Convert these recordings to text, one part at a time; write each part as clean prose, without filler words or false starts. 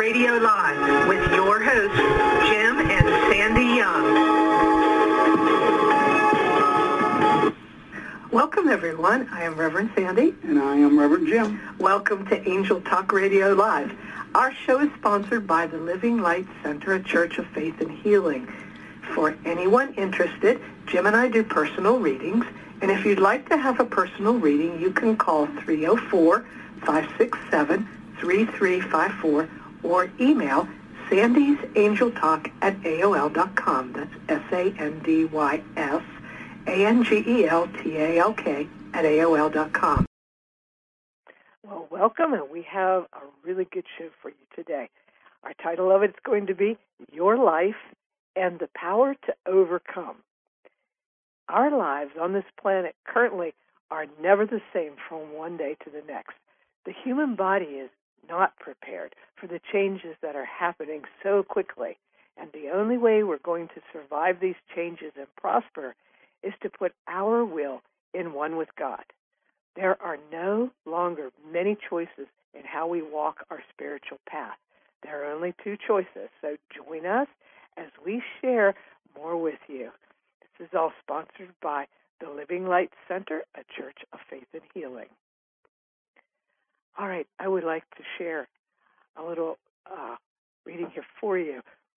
Radio Live with your hosts, Jim and Sandy Young. Welcome, everyone. I am Reverend Sandy. And I am Reverend Jim. Welcome to Angel Talk Radio Live. Our show is sponsored by the Living Light Center, a Church of Faith and Healing. For anyone interested, Jim and I do personal readings, and if you'd like to have a personal reading, you can call 304-567-3354 or email sandysangeltalk@aol.com. That's SANDYSANGELTALK@AOL.com. Well, welcome, and we have a really good show for you today. Our title of it is going to be Your Life and the Power to Overcome. Our lives on this planet currently are never the same from one day to the next. The human body is not prepared for the changes that are happening so quickly, and the only way we're going to survive these changes and prosper is to put our will in one with God. There are no longer many choices in how we walk our spiritual path. There are only two choices, so join us as we share more with you. This is all sponsored by the Living Light Center, a Church of Faith and Healing. All right, I would like to share a little reading here for you.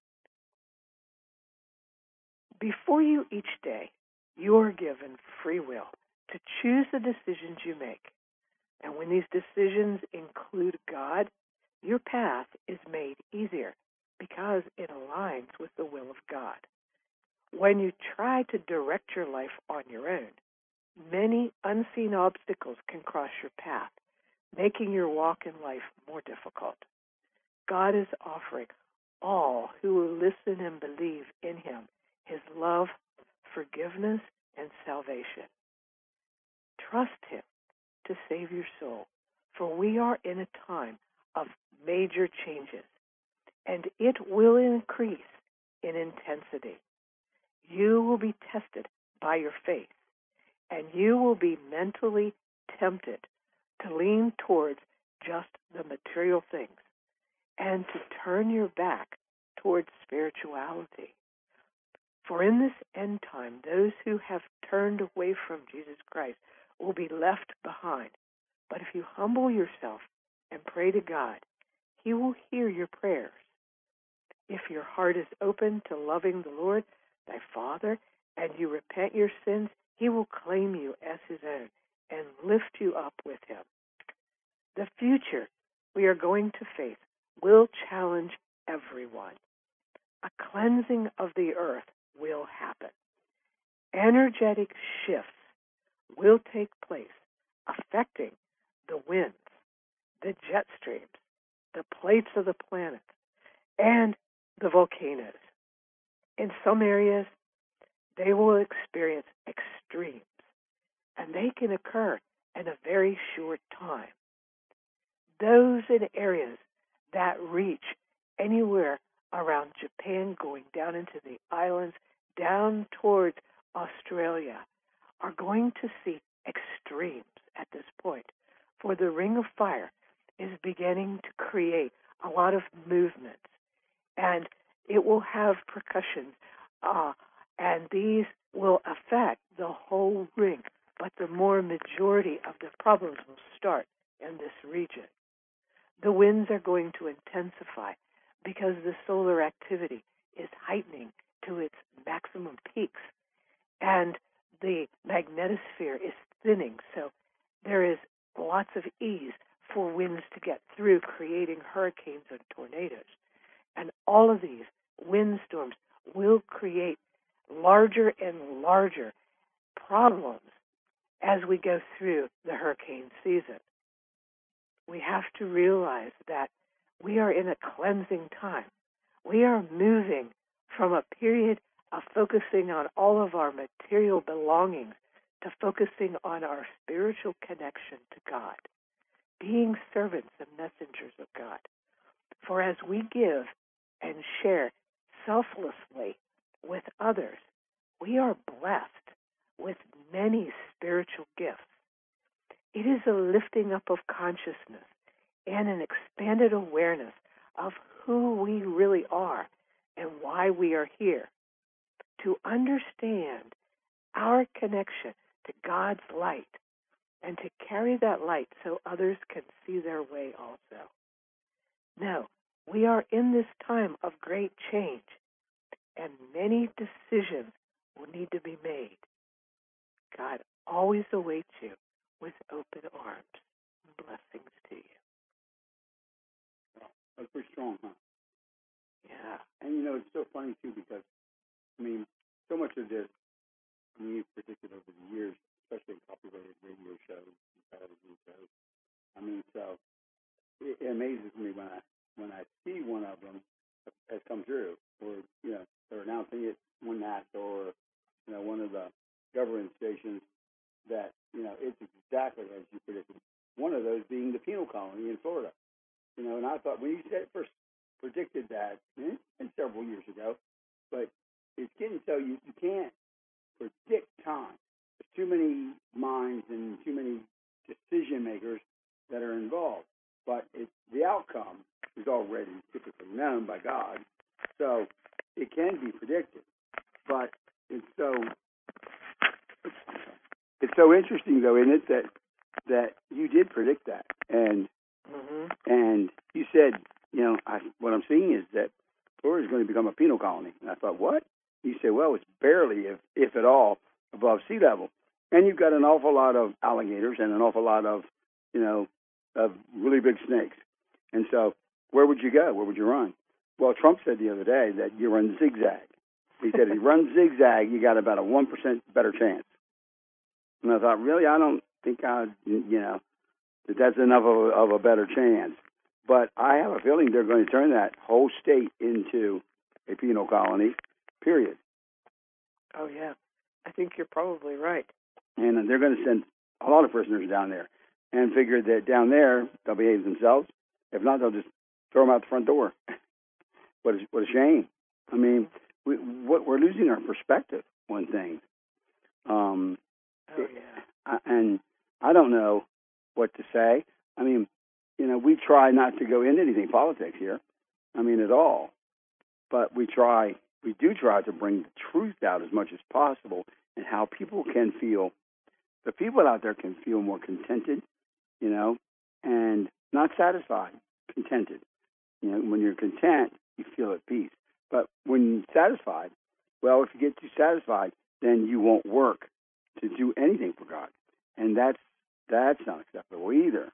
Before you each day, you are given free will to choose the decisions you make. And when these decisions include God, your path is made easier because it aligns with the will of God. When you try to direct your life on your own, many unseen obstacles can cross your path, making your walk in life more difficult. God is offering all who will listen and believe in Him His love, forgiveness, and salvation. Trust Him to save your soul, for we are in a time of major changes, and it will increase in intensity. You will be tested by your faith, and you will be mentally tempted to lean towards just the material things and to turn your back towards spirituality. For in this end time, those who have turned away from Jesus Christ will be left behind. But if you humble yourself and pray to God, He will hear your prayers. If your heart is open to loving the Lord, thy Father, and you repent your sins, He will claim you as His own and lift you up with Him. The future we are going to face will challenge everyone. A cleansing of the earth will happen. Energetic shifts will take place, affecting the winds, the jet streams, the plates of the planet, and the volcanoes. In some areas, they will experience extremes, and they can occur in a very short time. Those in areas that reach anywhere around Japan, going down into the islands, down towards Australia, are going to see extremes at this point. For the Ring of Fire is beginning to create a lot of movements, and it will have percussion, and these will affect the whole ring, but the majority of the problems will start in this region. The winds are going to intensify because the solar activity is heightening to its maximum peaks, and the magnetosphere is thinning, so there is lots of ease for winds to get through, creating hurricanes and tornadoes. And all of these windstorms will create larger and larger problems as we go through the hurricane season. We have to realize that we are in a cleansing time. We are moving from a period of focusing on all of our material belongings to focusing on our spiritual connection to God, being servants and messengers of God. For as we give and share selflessly with others, we are blessed with many spiritual gifts. It is a lifting up of consciousness and an expanded awareness of who we really are and why we are here, to understand our connection to God's light and to carry that light so others can see their way also. No, we are in this time of great change, and many decisions will need to be made. God always awaits you with open arms. Blessings to you. Wow, that's pretty strong, huh? Yeah. And it's so funny too because so much of this we've predicted over the years, especially in copyrighted radio shows and television shows. So it amazes me when I see one of them has come true, or they're announcing it on NASA or one of the government stations that it's exactly as you predicted. One of those being the penal colony in Florida. And I thought when you first predicted that, and several years ago, but it's getting so you can't predict time. There's too many minds and too many decision makers that are involved. But the outcome is already typically known by God, so it can be predicted. But it's so interesting, though, isn't it, that you did predict that, and you said, what I'm seeing is that Florida is going to become a penal colony. And I thought, what? You said, well, it's barely, if at all, above sea level, and you've got an awful lot of alligators and an awful lot of of really big snakes. And so, where would you go? Where would you run? Well, Trump said the other day that you run zigzag. He said if you run zigzag, you got about a 1% better chance. And I thought, really, I don't think that's enough of a better chance. But I have a feeling they're going to turn that whole state into a penal colony, period. Oh, yeah. I think you're probably right. And they're going to send a lot of prisoners down there and figure that down there they'll behave themselves. If not, they'll just throw them out the front door. What a shame. We're losing our perspective on things. And I don't know what to say. We try not to go into anything politics here. At all. But we do try to bring the truth out as much as possible and how people can feel. The people out there can feel more contented, and not satisfied, contented. When you're content, you feel at peace. But when you're satisfied, well, if you get too satisfied, then you won't work to do anything for God. And that's not acceptable either.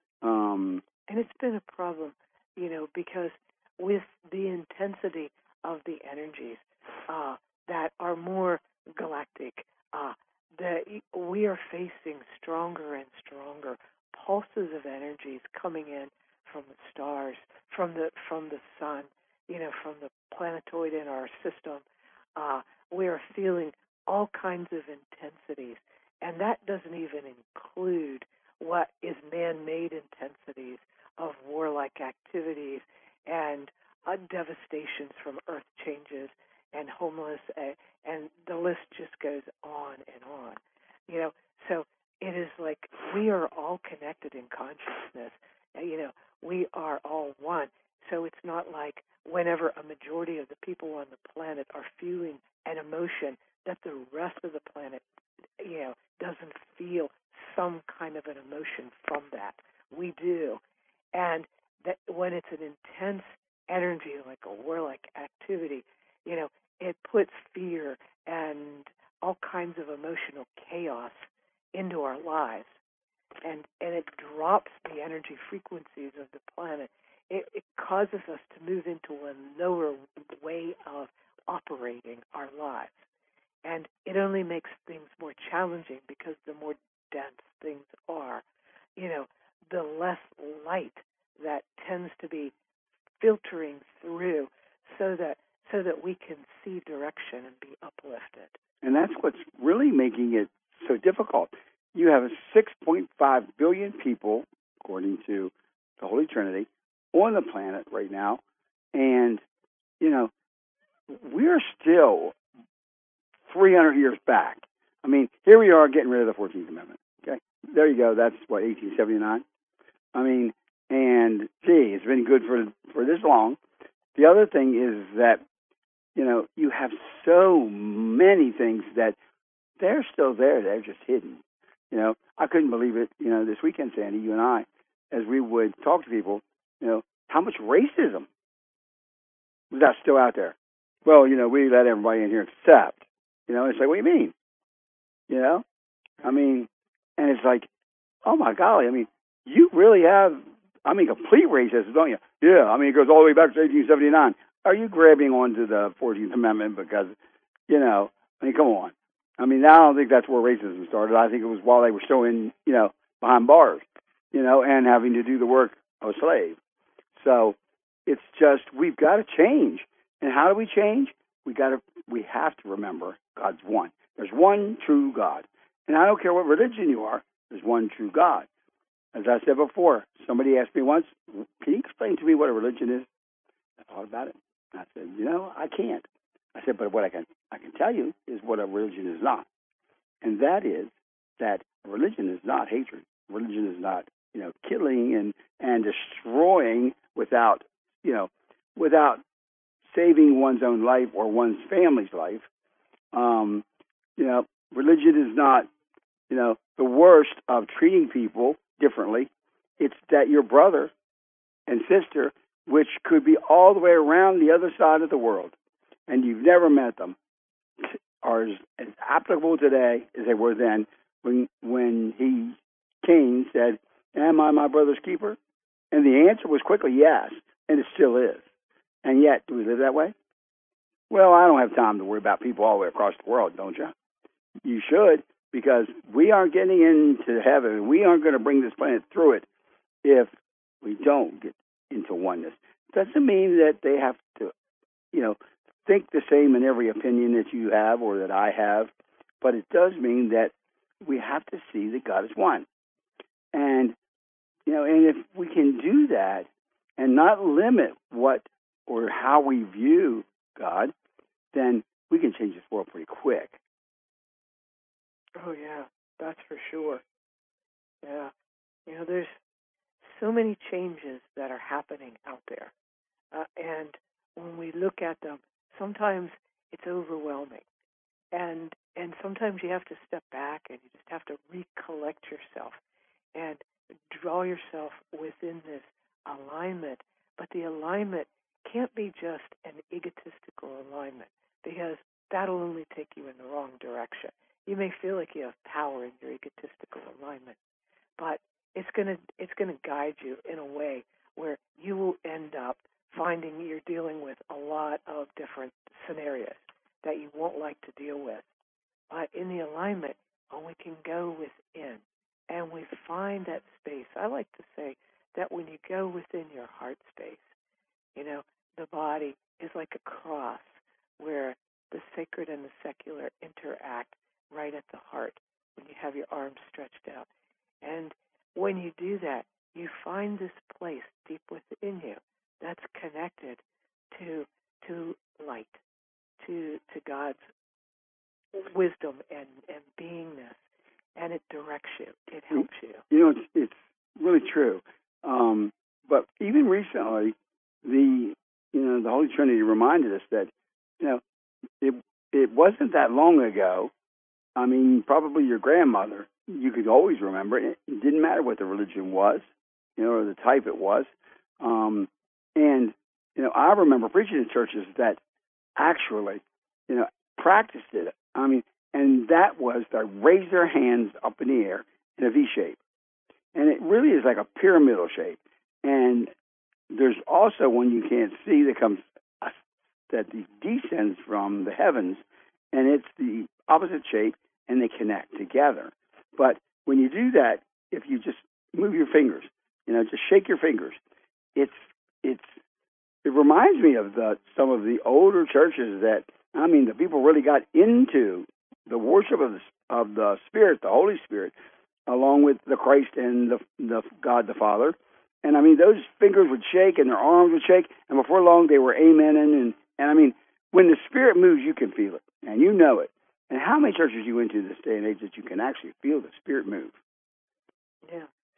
And it's been a problem, because with the intensity of the energies that are more galactic, that we are facing stronger and stronger pulses of energies coming in from the stars, from the sun, from the planetoid in our system. We are feeling all kinds of intensities, and that doesn't even include what is man-made intensities of warlike activities and devastations from earth changes and homeless, and the list just goes on and on. So it is like we are all connected in consciousness. We are all one. So it's not like whenever a majority of the people on the planet are feeling an emotion that the rest of the planet, doesn't feel some kind of an emotion from that. We do. And that when it's an intense energy, like a warlike activity, it puts fear and all kinds of emotional chaos into our lives. And it drops the energy frequencies of the planet. It causes us to move into a lower way of operating our lives. And it only makes things more challenging because the more dense things are, the less light that tends to be filtering through so that we can see direction and be uplifted. And that's what's really making it so difficult. You have 6.5 billion people, according to the Holy Trinity, on the planet right now. And, we're still 300 years back. Here we are getting rid of the 14th Amendment. Okay? There you go. That's, 1879? And gee, it's been good for this long. The other thing is that, you have so many things that they're still there. They're just hidden. I couldn't believe it, this weekend, Sandy, you and I, as we would talk to people, how much racism was that still out there? Well, we let everybody in here except, it's like, what do you mean? I mean, and it's like, oh my golly, I mean, you really have, complete racism, don't you? Yeah, it goes all the way back to 1879. Are you grabbing onto the 14th Amendment because, come on. Now I don't think that's where racism started. I think it was while they were still in, behind bars, and having to do the work of a slave. So it's just, we've got to change. And how do we change? We have to remember God's one. There's one true God. And I don't care what religion you are, there's one true God. As I said before, somebody asked me once, can you explain to me what a religion is? I thought about it. I said, I can't. I said, but what I can tell you is what a religion is not. And that is that religion is not hatred. Religion is not, killing and destroying without saving one's own life or one's family's life. Religion is not, the worst of treating people differently. It's that your brother and sister, which could be all the way around the other side of the world, and you've never met them, are as applicable today as they were then when Cain said, am I my brother's keeper? And the answer was quickly yes, and it still is. And yet, do we live that way? Well, I don't have time to worry about people all the way across the world, don't you? You should, because we aren't getting into heaven. We aren't going to bring this planet through it if we don't get into oneness. Doesn't mean that they have to, think the same in every opinion that you have or that I have, but it does mean that we have to see that God is one. And, and if we can do that and not limit what or how we view God, then we can change this world pretty quick. Oh, yeah, that's for sure. Yeah. There's so many changes that are happening out there. And when we look at them, sometimes it's overwhelming. And sometimes you have to step back and you just have to recollect yourself and draw yourself within this alignment. But the alignment can't be just an egotistical alignment, because that'll only take you in the wrong direction. You may feel like you have power in your egotistical alignment, but it's gonna guide you in a way where you will end up finding you're dealing with a lot of different scenarios that you won't like to deal with. But in the alignment, when we can go within and we find that space, I like to say that when you go within your heart space, the body is like a cross where the sacred and the secular interact right at the heart when you have your arms stretched out. And when you do that, you find this place deep within you that's connected to light, to God's wisdom and beingness, and it directs you. It helps you. It's really true. But even recently, the Holy Trinity reminded us that it wasn't that long ago. Probably your grandmother, you could always remember it. It didn't matter what the religion was, or the type it was. And I remember preaching in churches that actually, practiced it. And that was to raise their hands up in the air in a V shape. And it really is like a pyramidal shape. And there's also one you can't see that descends from the heavens, and it's the opposite shape, and they connect together. But when you do that, if you just move your fingers, just shake your fingers, it reminds me of some of the older churches that, the people really got into the worship of the Spirit, the Holy Spirit, along with the Christ and the God the Father. And those fingers would shake and their arms would shake, and before long they were amening. And when the Spirit moves, you can feel it, and you know it. And how many churches you went to this day and age that you can actually feel the Spirit move? Yeah.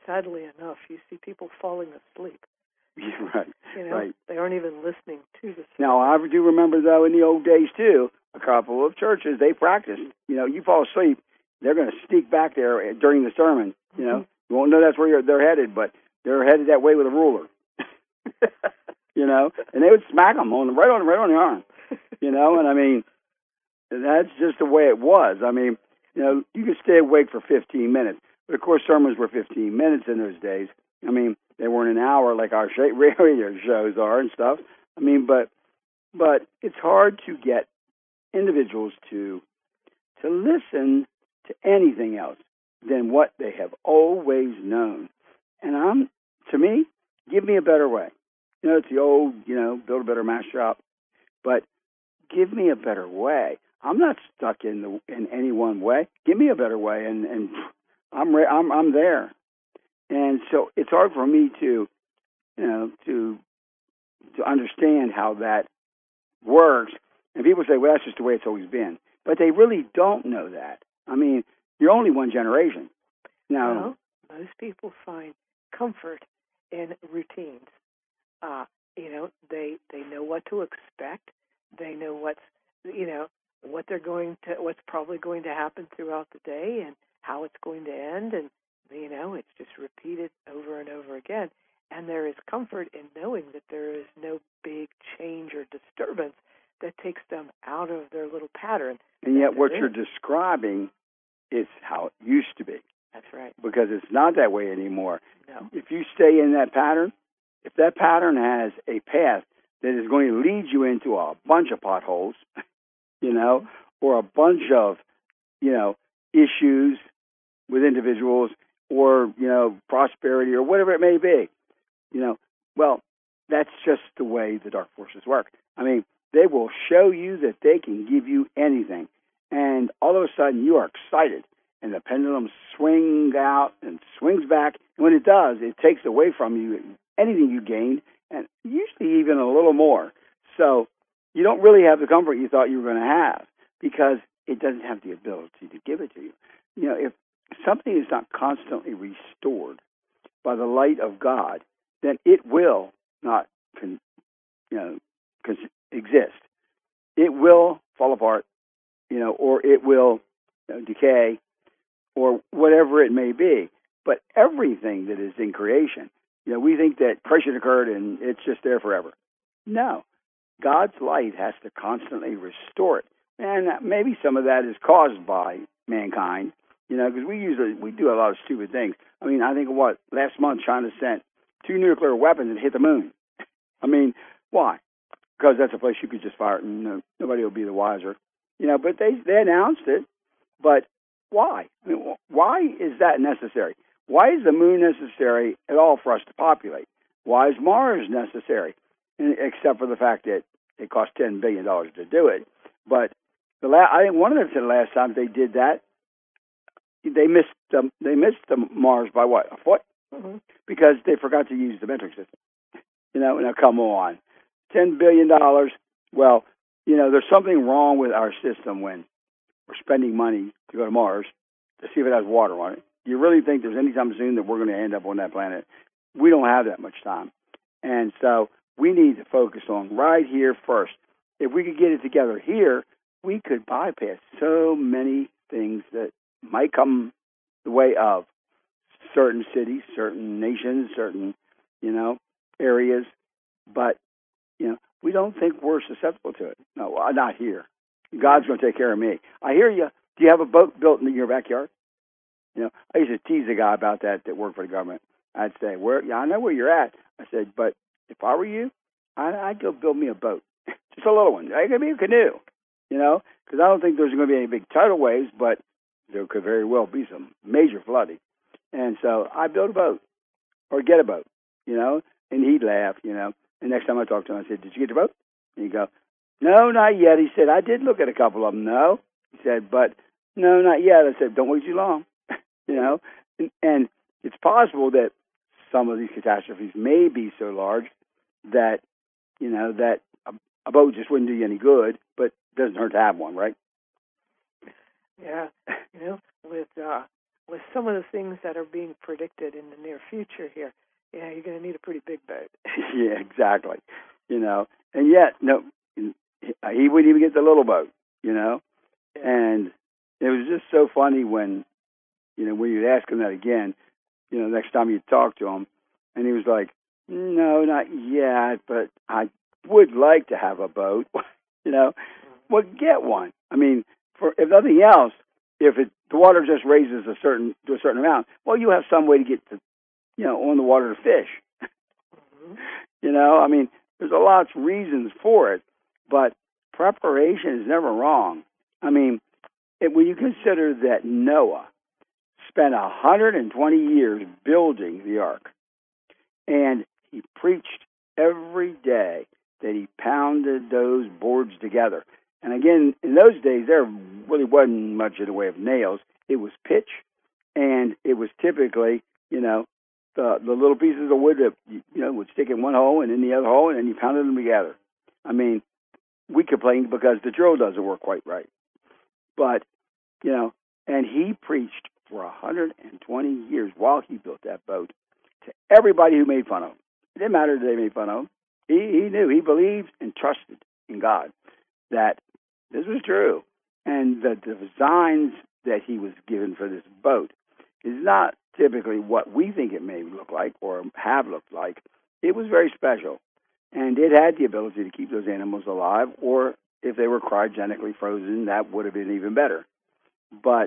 sadly enough, you see people falling asleep. Right. You know, right. They aren't even listening to the sermon. Now, I do remember, though, in the old days, too, a couple of churches, they practiced. You fall asleep, they're going to sneak back there during the sermon. You won't know that's where they're headed, but they're headed that way with a ruler. And they would smack them right on the arm. And I mean, that's just the way it was. I mean, you could stay awake for 15 minutes. But, of course, sermons were 15 minutes in those days. I mean, they weren't an hour like our radio shows are and stuff. I mean, but it's hard to get individuals to listen to anything else than what they have always known. And to me, give me a better way. It's the old, build a better mousetrap, but give me a better way. I'm not stuck in any one way. Give me a better way, and I'm there. And so it's hard for me to understand how that works. And people say, well, that's just the way it's always been. But they really don't know that. I mean, you're only one generation. Now, most people find comfort in routines. They know what to expect. They know what's probably going to happen throughout the day and how it's going to end, and it's just repeated over and over again. And there is comfort in knowing that there is no big change or disturbance that takes them out of their little pattern. And yet what you're describing is how it used to be. That's right. Because it's not that way anymore. No. If you stay in that pattern, if that pattern has a path that is going to lead you into a bunch of potholes, or a bunch of, issues with individuals or, prosperity or whatever it may be, well, that's just the way the dark forces work. I mean, they will show you that they can give you anything. And all of a sudden you are excited and the pendulum swings out and swings back. And when it does, it takes away from you anything you gained, and usually even a little more. So you don't really have the comfort you thought you were going to have because it doesn't have the ability to give it to you. If something is not constantly restored by the light of God, then it will not exist. It will fall apart, or it will decay, or whatever it may be. But everything that is in creation, we think that creation occurred and it's just there forever. No. God's light has to constantly restore it. And maybe some of that is caused by mankind, because we do a lot of stupid things. I mean, I think of last month China sent 2 nuclear weapons and hit the moon. I mean, why? Because that's a place you could just fire it and nobody will be the wiser. But they announced it. But why? I mean, why is that necessary? Why is the moon necessary at all for us to populate? Why is Mars necessary? Except for the fact that it cost $10 billion to do it. But I think one of them said the last time they did that, they missed the Mars by what, a foot? Mm-hmm. Because they forgot to use the metric system. Now come on, $10 billion. Well, there's something wrong with our system when we're spending money to go to Mars to see if it has water on it. Do you really think there's any time soon that we're going to end up on that planet? We don't have that much time. And so we need to focus on right here first. If we could get it together here, we could bypass so many things that might come the way of certain cities, certain nations, certain, areas. But, we don't think we're susceptible to it. No, not here. God's going to take care of me. I hear you. Do you have a boat built in your backyard? I used to tease a guy about that worked for the government. I'd say, I know where you're at. I said, but if I were you, I'd go build me a boat. Just a little one. It could be a canoe, because I don't think there's going to be any big tidal waves, but there could very well be some major flooding. And so I built a boat or get a boat, and he'd laugh, And next time I talked to him, I said, did you get the boat? And he'd go, no, not yet. He said, I did look at a couple of them. No. He said, but no, not yet. I said, don't wait too long, And it's possible that some of these catastrophes may be so large that, that a boat just wouldn't do you any good, but it doesn't hurt to have one, right? Yeah. with some of the things that are being predicted in the near future here, you're going to need a pretty big boat. Yeah, exactly. And yet, no, he wouldn't even get the little boat, Yeah. And it was just so funny when you'd ask him that again, next time you talk to him, and he was like, no, not yet, but I would like to have a boat, Well, get one. I mean, if nothing else, if the water just raises to a certain amount, well, you have some way to get to, on the water to fish. Mm-hmm. I mean, there's a lot of reasons for it, but preparation is never wrong. I mean, when you consider that Noah spent 120 years building the ark, and he preached every day that he pounded those boards together. And again, in those days, there really wasn't much in the way of nails. It was pitch, and it was typically, the little pieces of wood that, would stick in one hole and in the other hole, and then you pounded them together. I mean, we complain because the drill doesn't work quite right. But, and he preached for 120 years while he built that boat to everybody who made fun of him. It didn't matter that they made fun of him. He knew, he believed and trusted in God that this was true. And the designs that he was given for this boat is not typically what we think it may look like or have looked like. It was very special. And it had the ability to keep those animals alive, or if they were cryogenically frozen, that would have been even better. But,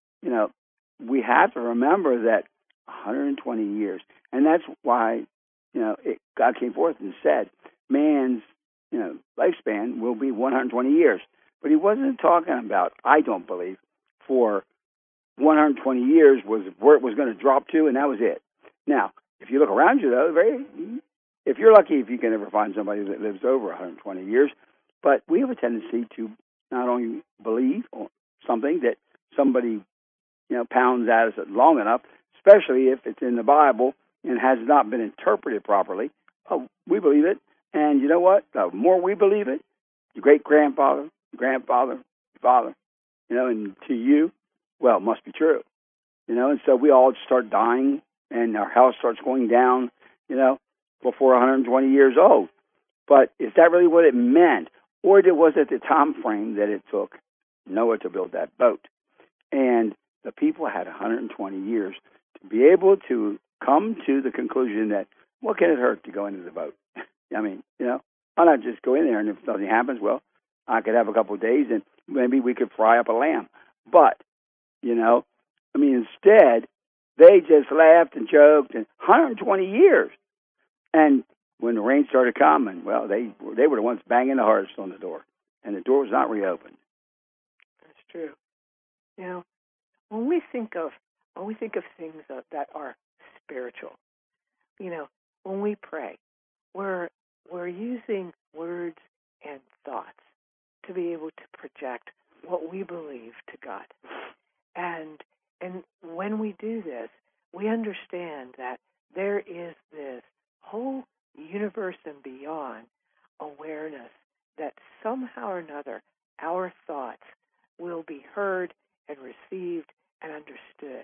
we have to remember that 120 years. And that's why, God came forth and said, man's, lifespan will be 120 years. But he wasn't talking about, I don't believe, for 120 years was where it was going to drop to, and that was it. Now, if you look around you, though, if you're lucky, if you can ever find somebody that lives over 120 years, but we have a tendency to not only believe something that somebody, pounds at us long enough, especially if it's in the Bible and has not been interpreted properly. Oh, we believe it. And you know what? The more we believe it, your great-grandfather, grandfather, father, and to you, well, it must be true. And so we all start dying and our health starts going down, before 120 years old. But is that really what it meant? Or was it the time frame that it took Noah to build that boat? And the people had 120 years to be able to come to the conclusion that, what can it hurt to go into the boat? I mean, why not just go in there, and if nothing happens, well, I could have a couple of days and maybe we could fry up a lamb. But, instead, they just laughed and joked, and 120 years. And when the rain started coming, well, they were the ones banging the hardest on the door, and the door was not reopened. That's true. When we think of things that are spiritual, when we pray, we're using words and thoughts to be able to project what we believe to God. And when we do this, we understand that there is this whole universe and beyond awareness that somehow or another our thoughts will be heard and received and understood.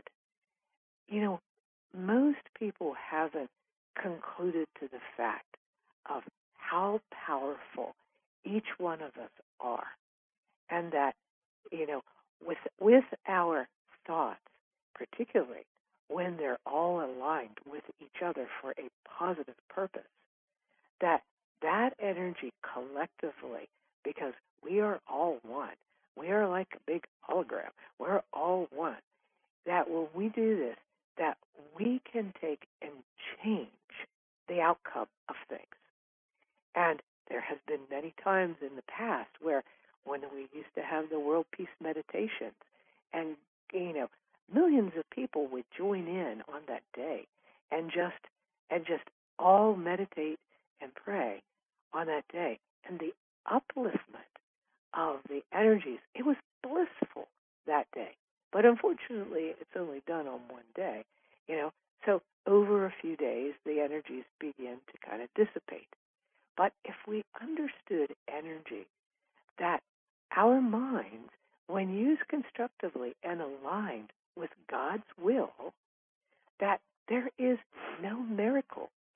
Most people haven't concluded to the fact of how powerful each one of us are, and that, with our thoughts, particularly when they're all aligned with each other for a positive purpose, that energy collectively, because we are all one, we are like a big hologram, we're all one, that when we do this, that we can take and change the outcome of things. And there has been many times in the past where when we used to have the World Peace Meditations, and millions of people would join in on that day and just all meditate and pray on that day, and the upliftment of the energies, it was blissful that day. But unfortunately, it's only done on one day, so over a few days, the energies begin to kind of dissipate. But if we understood energy, that our minds, when used constructively and aligned with God's will,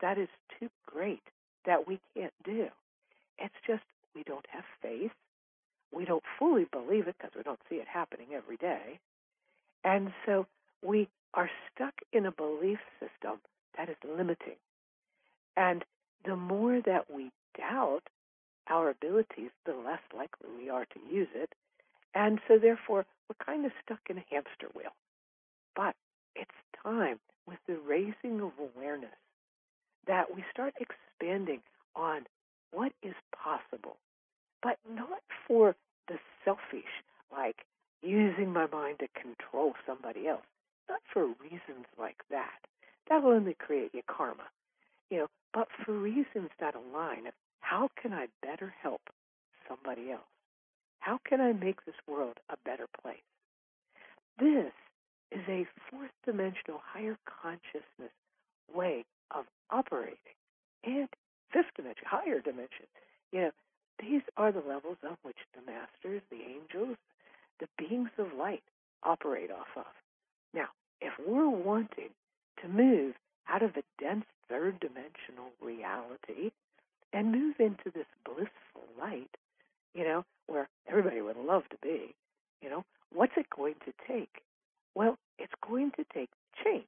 that is too great that we can't do. It's just we don't have faith. We don't fully believe it because we don't see it happening every day. And so we are stuck in a belief system that is limiting. And the more that we doubt our abilities, the less likely we are to use it. And so therefore, we're kind of stuck in a hamster wheel. But it's time, with the raising of awareness, that we start expanding on what is possible, but not for the selfish, like using my mind to control somebody else, not for reasons like that. That will only create your karma, but for reasons that align of how can I better help somebody else? How can I make this world a better place? This is a fourth dimensional, higher consciousness way of operating. And fifth dimension, higher dimension. These are the levels on which the masters, the angels, the beings of light operate off of. Now, if we're wanting to move out of a dense third dimensional reality and move into this blissful light, where everybody would love to be, what's it going to take? Well, it's going to take change.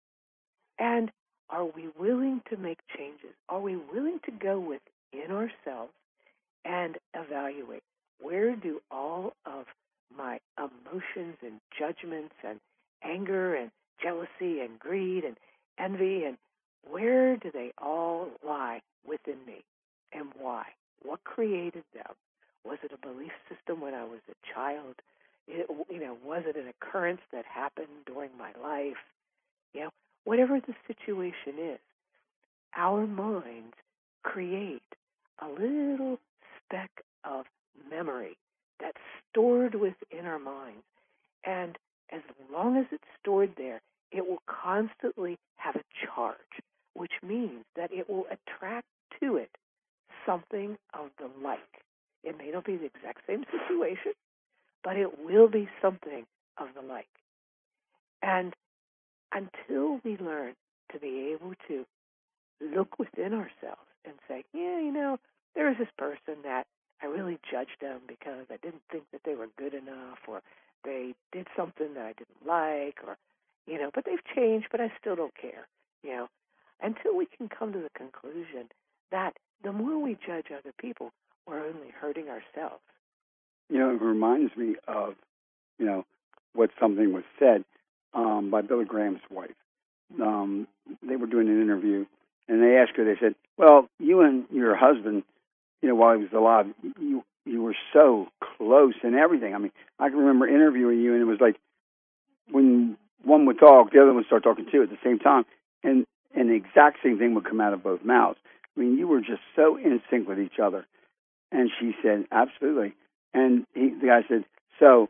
And are we willing to make changes? Are we willing to go within ourselves and evaluate, where do all of my emotions and judgments and anger and jealousy and greed and envy, and where do they all lie within me, and why? What created them? Was it a belief system when I was a child? Was it an occurrence that happened during my life? Whatever the situation is, our minds create a little speck of memory that's stored within our minds. And as long as it's stored there, it will constantly have a charge, which means that it will attract to it something of the like. It may not be the exact same situation, but it will be something of the like. And until we learn to be able to look within ourselves and say, there is this person that I really judged them because I didn't think that they were good enough, or they did something that I didn't like, or, but they've changed, but I still don't care, until we can come to the conclusion that the more we judge other people, we're only hurting ourselves. It reminds me of, what something was said by Billy Graham's wife. They were doing an interview, and they asked her, they said, well, you and your husband, while he was alive, you were so close and everything. I mean, I can remember interviewing you, and it was like when one would talk, the other would start talking too at the same time, and the exact same thing would come out of both mouths. I mean, you were just so in sync with each other. And she said, absolutely. And the guy said, so,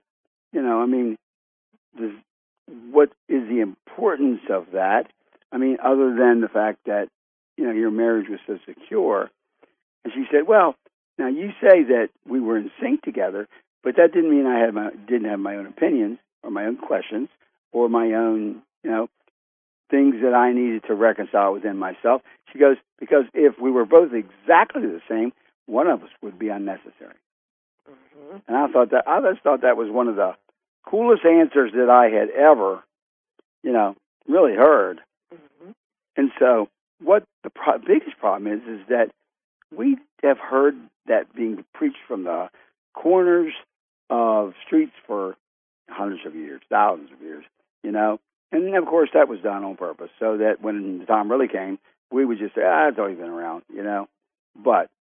what is the importance of that? I mean, other than the fact that, your marriage was so secure. And she said, well, now you say that we were in sync together, but that didn't mean I didn't have my own opinions or my own questions or my own, things that I needed to reconcile within myself. She goes, because if we were both exactly the same, one of us would be unnecessary. Mm-hmm. And I just thought that was one of the coolest answers that I had ever, really heard. Mm-hmm. And so what the biggest problem is that we have heard that being preached from the corners of streets for hundreds of years, thousands of years, And of course that was done on purpose so that when the time really came, we would just say, it's always been around, But,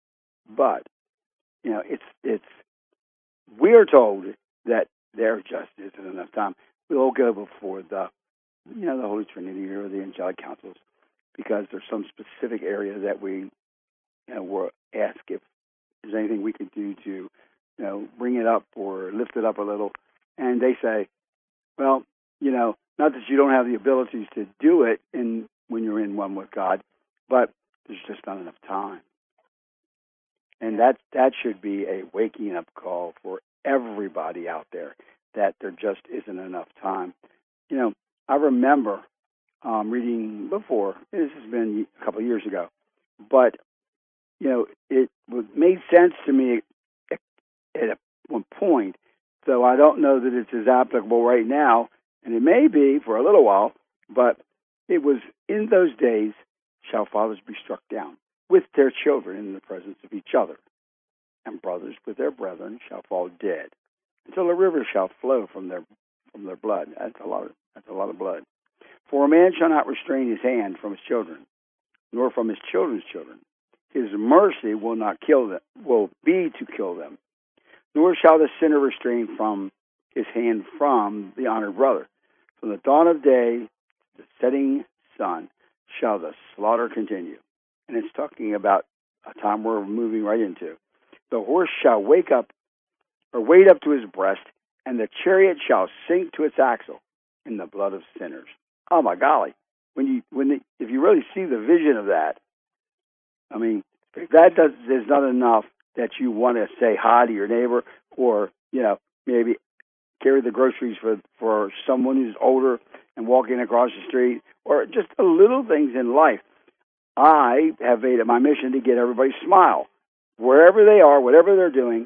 it's we are told that there just isn't enough time. We'll go before the Holy Trinity or the angelic councils because there's some specific area that we, were asked if there's anything we could do to, bring it up or lift it up a little. And they say, well, not that you don't have the abilities to do it when you're in one with God, but there's just not enough time. And that should be a waking up call for everybody out there, that there just isn't enough time. I remember reading before, this has been a couple of years ago, but it made sense to me at one point, so I don't know that it's as applicable right now, and it may be for a little while, but it was, in those days shall fathers be struck down with their children in the presence of each other, and brothers with their brethren shall fall dead, until a river shall flow from their blood. That's a lot of blood. For a man shall not restrain his hand from his children, nor from his children's children. His mercy will be to kill them. Nor shall the sinner restrain from his hand from the honored brother. From the dawn of day, the setting sun, shall the slaughter continue. And it's talking about a time we're moving right into. The horse shall wade up to his breast, and the chariot shall sink to its axle in the blood of sinners. Oh my golly! If you really see the vision of that, I mean, if that is not enough that you want to say hi to your neighbor, or maybe carry the groceries for someone who's older and walking across the street, or just the little things in life. I have made it my mission to get everybody to smile wherever they are, whatever they're doing,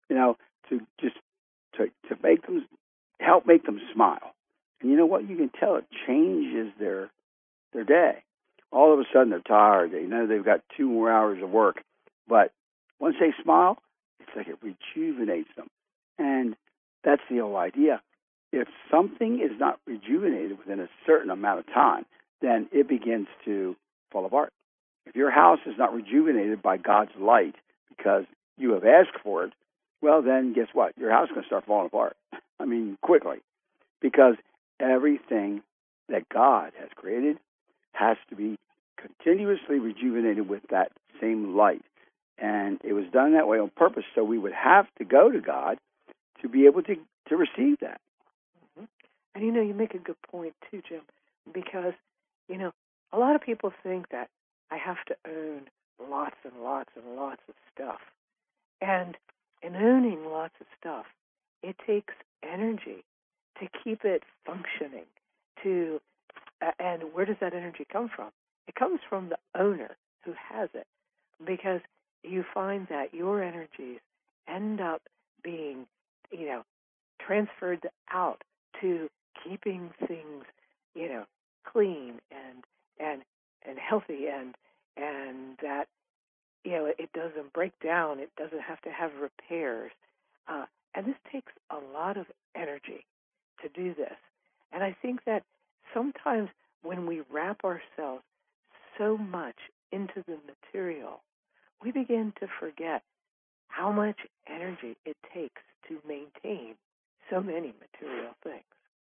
to make them make them smile. And you know what? You can tell it changes their day. All of a sudden they're tired. They know they've got 2 more hours of work, but once they smile, it's like it rejuvenates them. And that's the whole idea. If something is not rejuvenated within a certain amount of time, then it begins to fall apart. If your house is not rejuvenated by God's light because you have asked for it, well, then guess what? Your house is going to start falling apart. I mean, quickly. Because everything that God has created has to be continuously rejuvenated with that same light. And it was done that way on purpose, so we would have to go to God to be able to receive that. Mm-hmm. And you make a good point too, Jim, because a lot of people think that I have to own lots and lots and lots of stuff, and in owning lots of stuff, it takes energy to keep it functioning. And where does that energy come from? It comes from the owner who has it, because you find that your energies end up being, transferred out to keeping things, clean and healthy, and that, it doesn't break down. It doesn't have to have repairs. And this takes a lot of energy to do this. And I think that sometimes when we wrap ourselves so much into the material, we begin to forget how much energy it takes to maintain so many material things.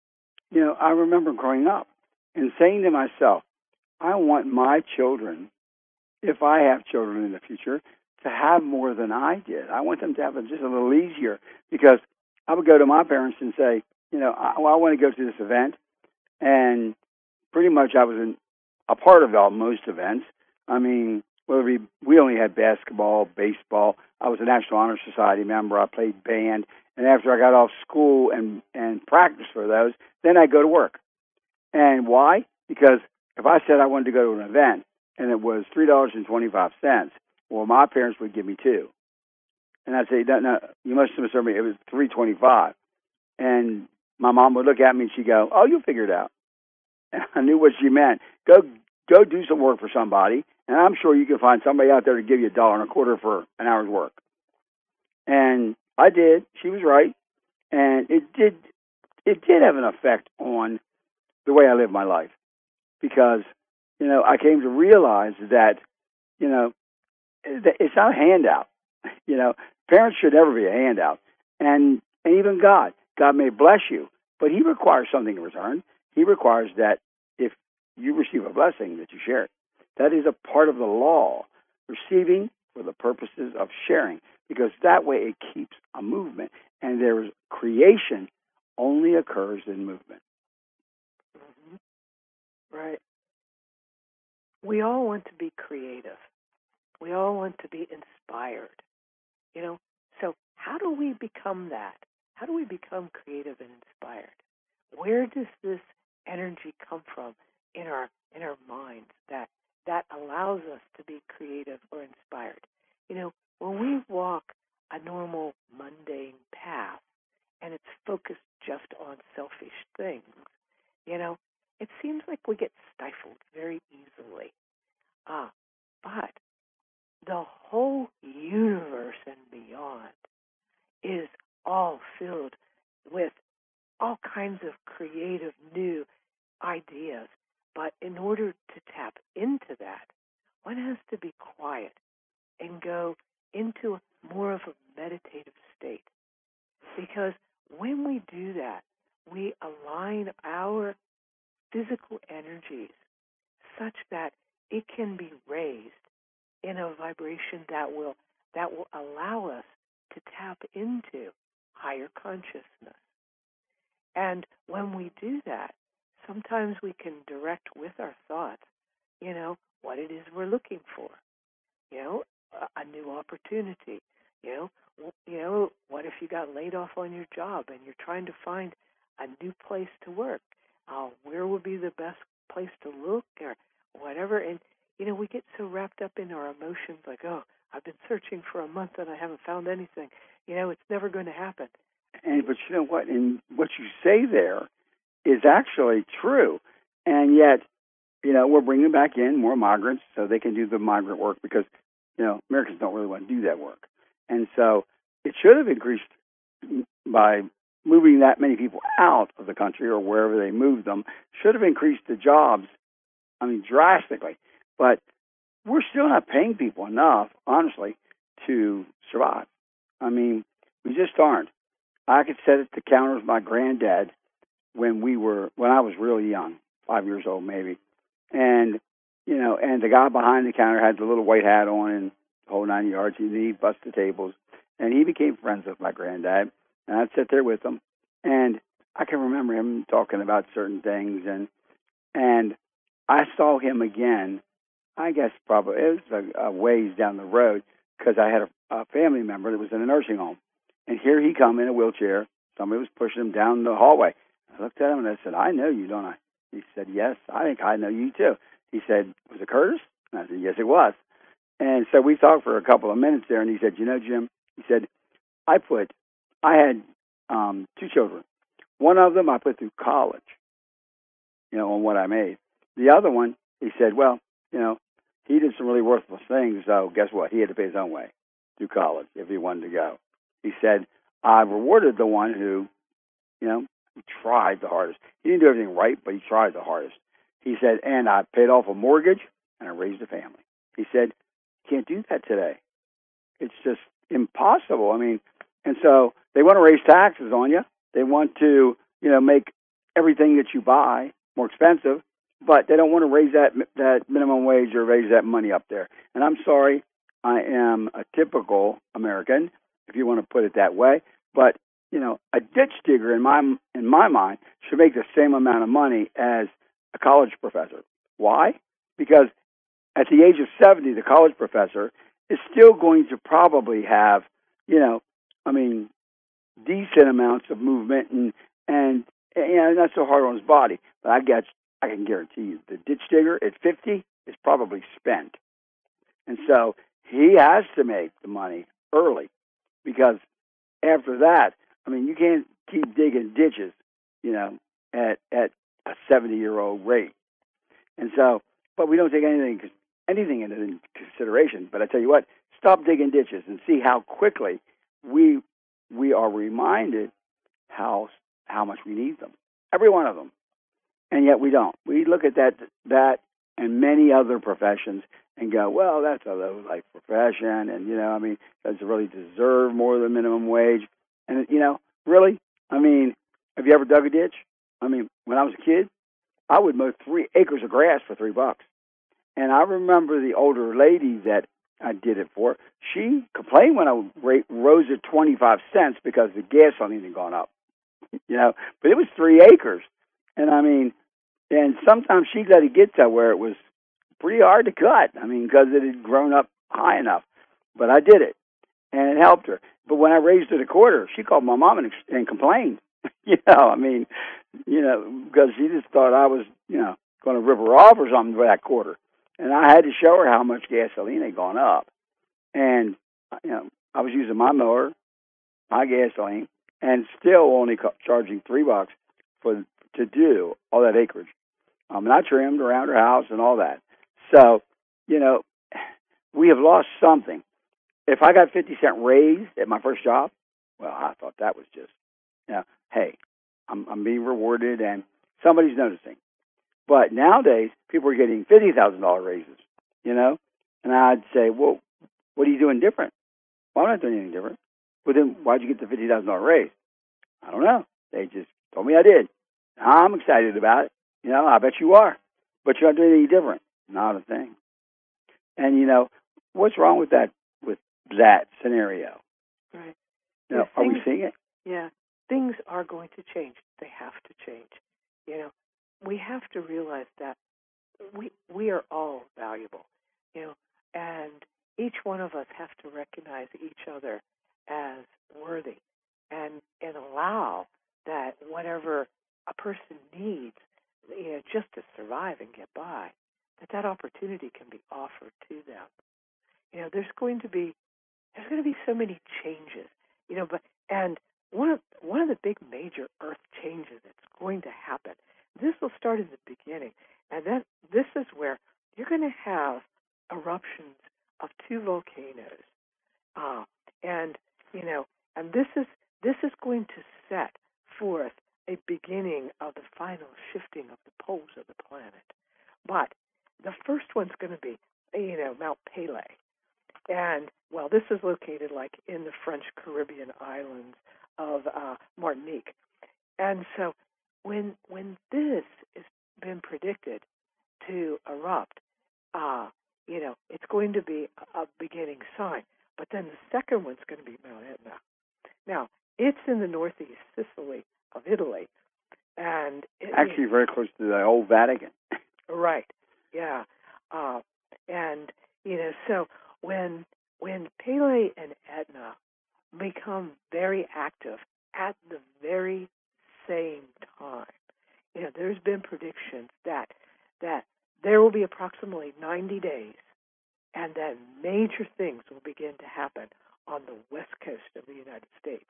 I remember growing up and saying to myself, I want my children, if I have children in the future, to have more than I did. I want them to have it just a little easier, because I would go to my parents and say, I want to go to this event, and pretty much I was a part of most events. I mean, we only had basketball, baseball. I was a National Honor Society member. I played band, and after I got off school and practiced for those, then I'd go to work. And why? Because if I said I wanted to go to an event and it was $3.25, well, my parents would give me $2, and I'd say, no, you must have served me. It was $3.25, and my mom would look at me and she'd go, "Oh, you'll figure it out." And I knew what she meant. Go do some work for somebody, and I'm sure you can find somebody out there to give you $1.25 for an hour's work. And I did. She was right, and it did have an effect on the way I live my life, because I came to realize that it's not a handout. Parents should never be a handout, and even God may bless you, but He requires something in return. He requires that if you receive a blessing, that you share it. That is a part of the law, receiving for the purposes of sharing, because that way it keeps a movement, and there's creation only occurs in movement. Mm-hmm. Right. We all want to be creative. We all want to be inspired. So how do we become that? How do we become creative and inspired? Where does this energy come from in our minds that that allows us to be creative or inspired. When we walk a normal, mundane path and it's focused just on selfish things, it seems like we get stifled very easily. But the whole universe and beyond is all filled with all kinds of creative new ideas. But in order to tap into that, one has to be quiet and go into more of a meditative state. Because when we do that, we align our physical energies such that it can be raised in a vibration that will allow us to tap into higher consciousness. And when we do that, sometimes we can direct with our thoughts, what it is we're looking for. A new opportunity. What if you got laid off on your job and you're trying to find a new place to work? Where would be the best place to look or whatever? And, we get so wrapped up in our emotions like, oh, I've been searching for a month and I haven't found anything. It's never going to happen. But you know what? And what you say there is actually true. And yet, we're bringing back in more migrants so they can do the migrant work because, Americans don't really want to do that work. And so it should have increased by moving that many people out of the country or wherever they moved them, should have increased the jobs, drastically. But we're still not paying people enough, honestly, to survive. We just aren't. I could sit at the counter with my granddad when I was really young, 5 years old maybe. And, and the guy behind the counter had the little white hat on and the whole 9 yards. He'd bust the tables. And he became friends with my granddad. And I'd sit there with him. And I can remember him talking about certain things. And I saw him again, I guess probably, it was a ways down the road, because I had a family member that was in a nursing home. And here he come in a wheelchair. Somebody was pushing him down the hallway. I looked at him and I said, I know you, don't I? He said, yes, I think I know you too. He said, was it Curtis? And I said, yes, it was. And so we talked for a couple of minutes there, and he said, Jim, he said, I had 2 children. One of them I put through college, on what I made. The other one, he said, well, he did some really worthless things, so guess what? He had to pay his own way through college if he wanted to go. He said, I rewarded the one who, he tried the hardest. He didn't do everything right, but he tried the hardest. He said, and I paid off a mortgage and I raised a family. He said, can't do that today. It's just impossible. And so they want to raise taxes on you. They want to, make everything that you buy more expensive, but they don't want to raise that minimum wage or raise that money up there. And I'm sorry, I am a typical American, if you want to put it that way. But, a ditch digger in my mind should make the same amount of money as a college professor. Why? Because at the age of 70, the college professor is still going to probably have, decent amounts of movement and not so hard on his body. But I can guarantee you, the ditch digger at 50 is probably spent. And so he has to make the money early, because after that, you can't keep digging ditches, at a 70-year-old rate. And so, but we don't take anything into consideration. But I tell you what, stop digging ditches and see how quickly we are reminded how much we need them, every one of them. And yet we don't. We look at that and many other professions and go, well, that's a low-life profession, and, does it really deserve more than minimum wage? And, really? Have you ever dug a ditch? When I was a kid, I would mow 3 acres of grass for $3. And I remember the older lady that I did it for, she complained when I rose at 25 cents because the gas on it had gone up, but it was 3 acres. And and sometimes she'd let it get to where it was pretty hard to cut, because it had grown up high enough. But I did it, and it helped her. But when I raised it a quarter, she called my mom and complained, because she just thought I was, going to rip her off or something for that quarter. And I had to show her how much gasoline had gone up. And, I was using my mower, my gasoline, and still only charging $3 to do all that acreage. And I trimmed around her house and all that. So, we have lost something. If I got 50-cent raise at my first job, well, I thought that was just, hey, I'm being rewarded and somebody's noticing. But nowadays, people are getting $50,000 raises, and I'd say, well, what are you doing different? Well, I'm not doing anything different. Well, then why'd you get the $50,000 raise? I don't know. They just told me I did. I'm excited about it. I bet you are. But you're not doing anything different. Not a thing. And, what's wrong with that scenario? Right. Are we seeing it? Yeah. Things are going to change. They have to change. We have to realize that we are all valuable, and each one of us have to recognize each other as worthy and allow that whatever a person needs, just to survive and get by, that opportunity can be offered to them. There's going to be so many changes, and one of the big major earth changes that's going to happen. This will start in the beginning, and then this is where you're going to have eruptions of two volcanoes, and this is going to set forth a beginning of the final shifting of the poles of the planet. But the first one's going to be, Mount Pelée, and this is located like in the French Caribbean islands of Martinique, and so. When this has been predicted to erupt, it's going to be a beginning sign. But then the second one's going to be Mount Etna. Now, it's in the northeast Sicily of Italy, and actually very close to the old Vatican. Right. Yeah. And so when Pelée and Etna become very active at the very same time, there's been predictions that there will be approximately 90 days, and then major things will begin to happen on the west coast of the United States.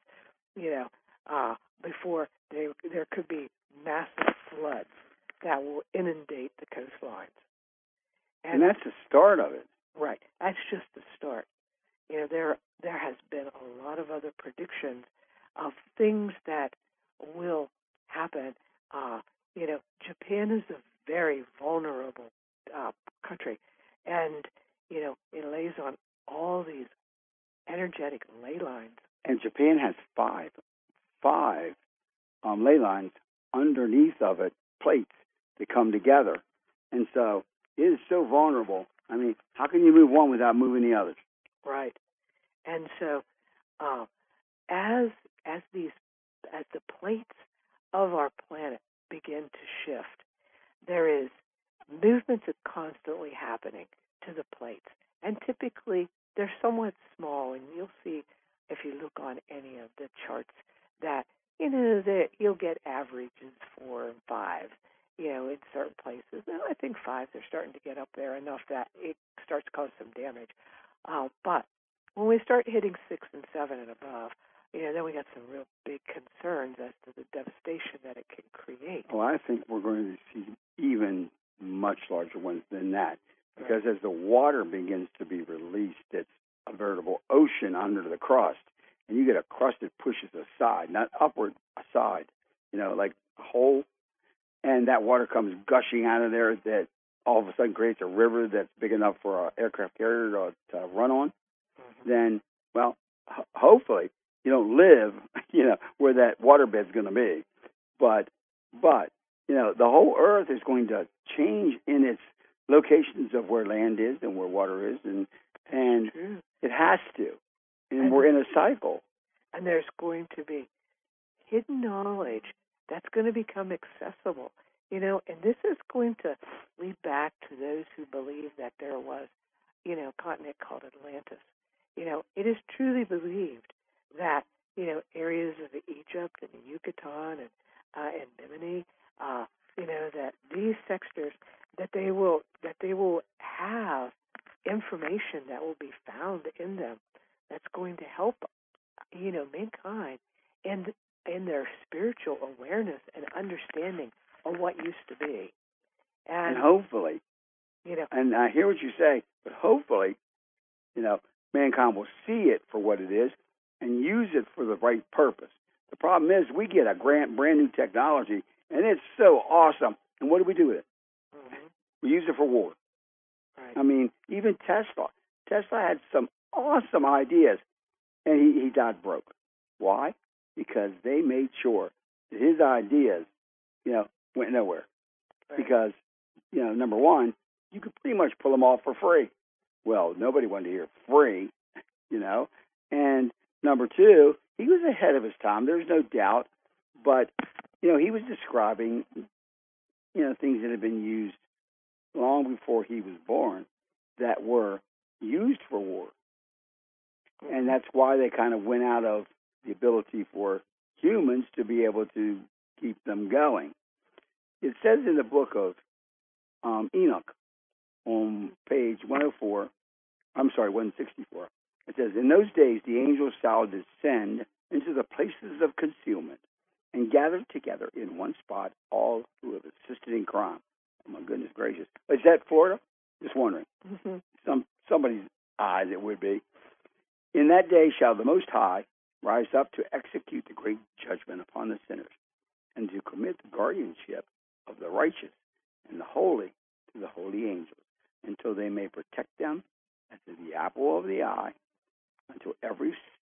Before there could be massive floods that will inundate the coastlines, and that's the start of it. Right. That's just the start. There has been a lot of other predictions of things that will happen. Japan is a very vulnerable country, and it lays on all these energetic ley lines. And Japan has five ley lines underneath of it, plates that come together, and so it is so vulnerable. I mean, how can you move one without moving the others? Right. And so, as the plates of our planet begin to shift, there is movements that are constantly happening to the plates, and typically they're somewhat small. And you'll see if you look on any of the charts that that you'll get averages 4 and 5. In certain places. And I think 5, they're starting to get up there enough that it starts to cause some damage. But when we start hitting 6 and 7 and above, then we got some real big concerns as to the devastation that it can create. Well, I think we're going to see even much larger ones than that, because as the water begins to be released, it's a veritable ocean under the crust, and you get a crust that pushes aside, not upward, aside, like a hole. And that water comes gushing out of there that all of a sudden creates a river that's big enough for an aircraft carrier to run on. Mm-hmm. Then, hopefully you don't live, where that waterbed's going to be. But the whole Earth is going to change in its locations of where land is and where water is, and it has to. And we're in a cycle. And there's going to be hidden knowledge that's going to become accessible, and this is going to lead back to those who believe that there was, a continent called Atlantis. It is truly believed that, areas of Egypt and the Yucatan and Bimini, that these sectors, that they will have information that will be found in them that's going to help, mankind in their spiritual awareness and understanding of what used to be. And hopefully, and I hear what you say, but hopefully, mankind will see it for what it is and use it for the right purpose. The problem is we get a brand new technology, and it's so awesome. And what do we do with it? Mm-hmm. We use it for war. Right. I mean, even Tesla. Tesla had some awesome ideas, and he died broke. Why? Because they made sure that his ideas, went nowhere. Right. Because, number one, you could pretty much pull them off for free. Well, nobody wanted to hear free, And number two, he was ahead of his time. There's no doubt. But, he was describing, things that had been used long before he was born that were used for war. And that's why they kind of went out of the ability for humans to be able to keep them going. It says in the book of Enoch on page 164, it says, "In those days the angels shall descend into the places of concealment and gather together in one spot all who have assisted in crime." Oh, my goodness gracious. Is that Florida? Just wondering. Mm-hmm. Somebody's eyes it would be. "In that day shall the Most High rise up to execute the great judgment upon the sinners and to commit the guardianship of the righteous and the holy to the holy angels, until they may protect them as the apple of the eye, until every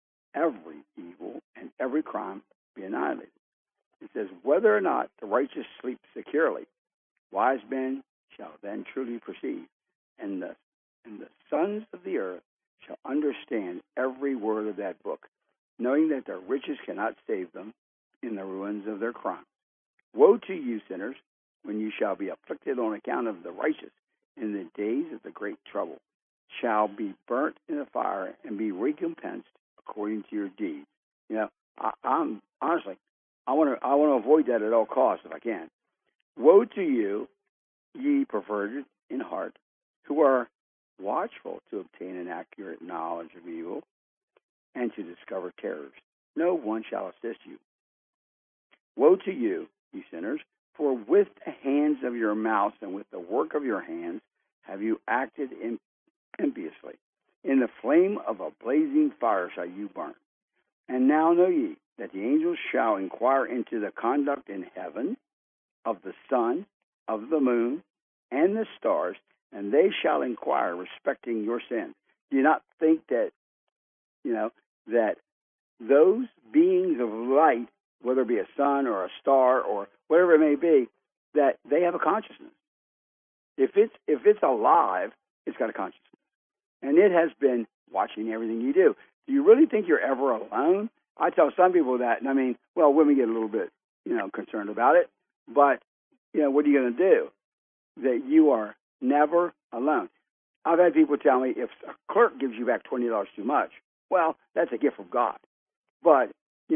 evil and every crime be annihilated." It says, "Whether or not the righteous sleep securely, wise men shall then truly perceive, and the sons of the earth shall understand every word of that book, knowing that their riches cannot save them in the ruins of their crimes. Woe to you, sinners, when you shall be afflicted on account of the righteous in the days of the great trouble, shall be burnt in the fire and be recompensed according to your deeds." I'm honestly, I want to avoid that at all costs if I can. "Woe to you, ye perverted in heart, who are watchful to obtain an accurate knowledge of evil and to discover terrors. No one shall assist you. Woe to you, ye sinners, for with the hands of your mouths and with the work of your hands have you acted impiously. In the flame of a blazing fire shall you burn. And now know ye that the angels shall inquire into the conduct in heaven of the sun, of the moon, and the stars, and they shall inquire respecting your sins." Do you not think that, that those beings of light, whether it be a sun or a star or whatever it may be, that they have a consciousness? If it's alive, it's got a consciousness. And it has been watching everything you do. Do you really think you're ever alone? I tell some people that, and I mean, well, women get a little bit, concerned about it, but, what are you going to do? That you are never alone. I've had people tell me if a clerk gives you back $20 too much, well, that's a gift from God. But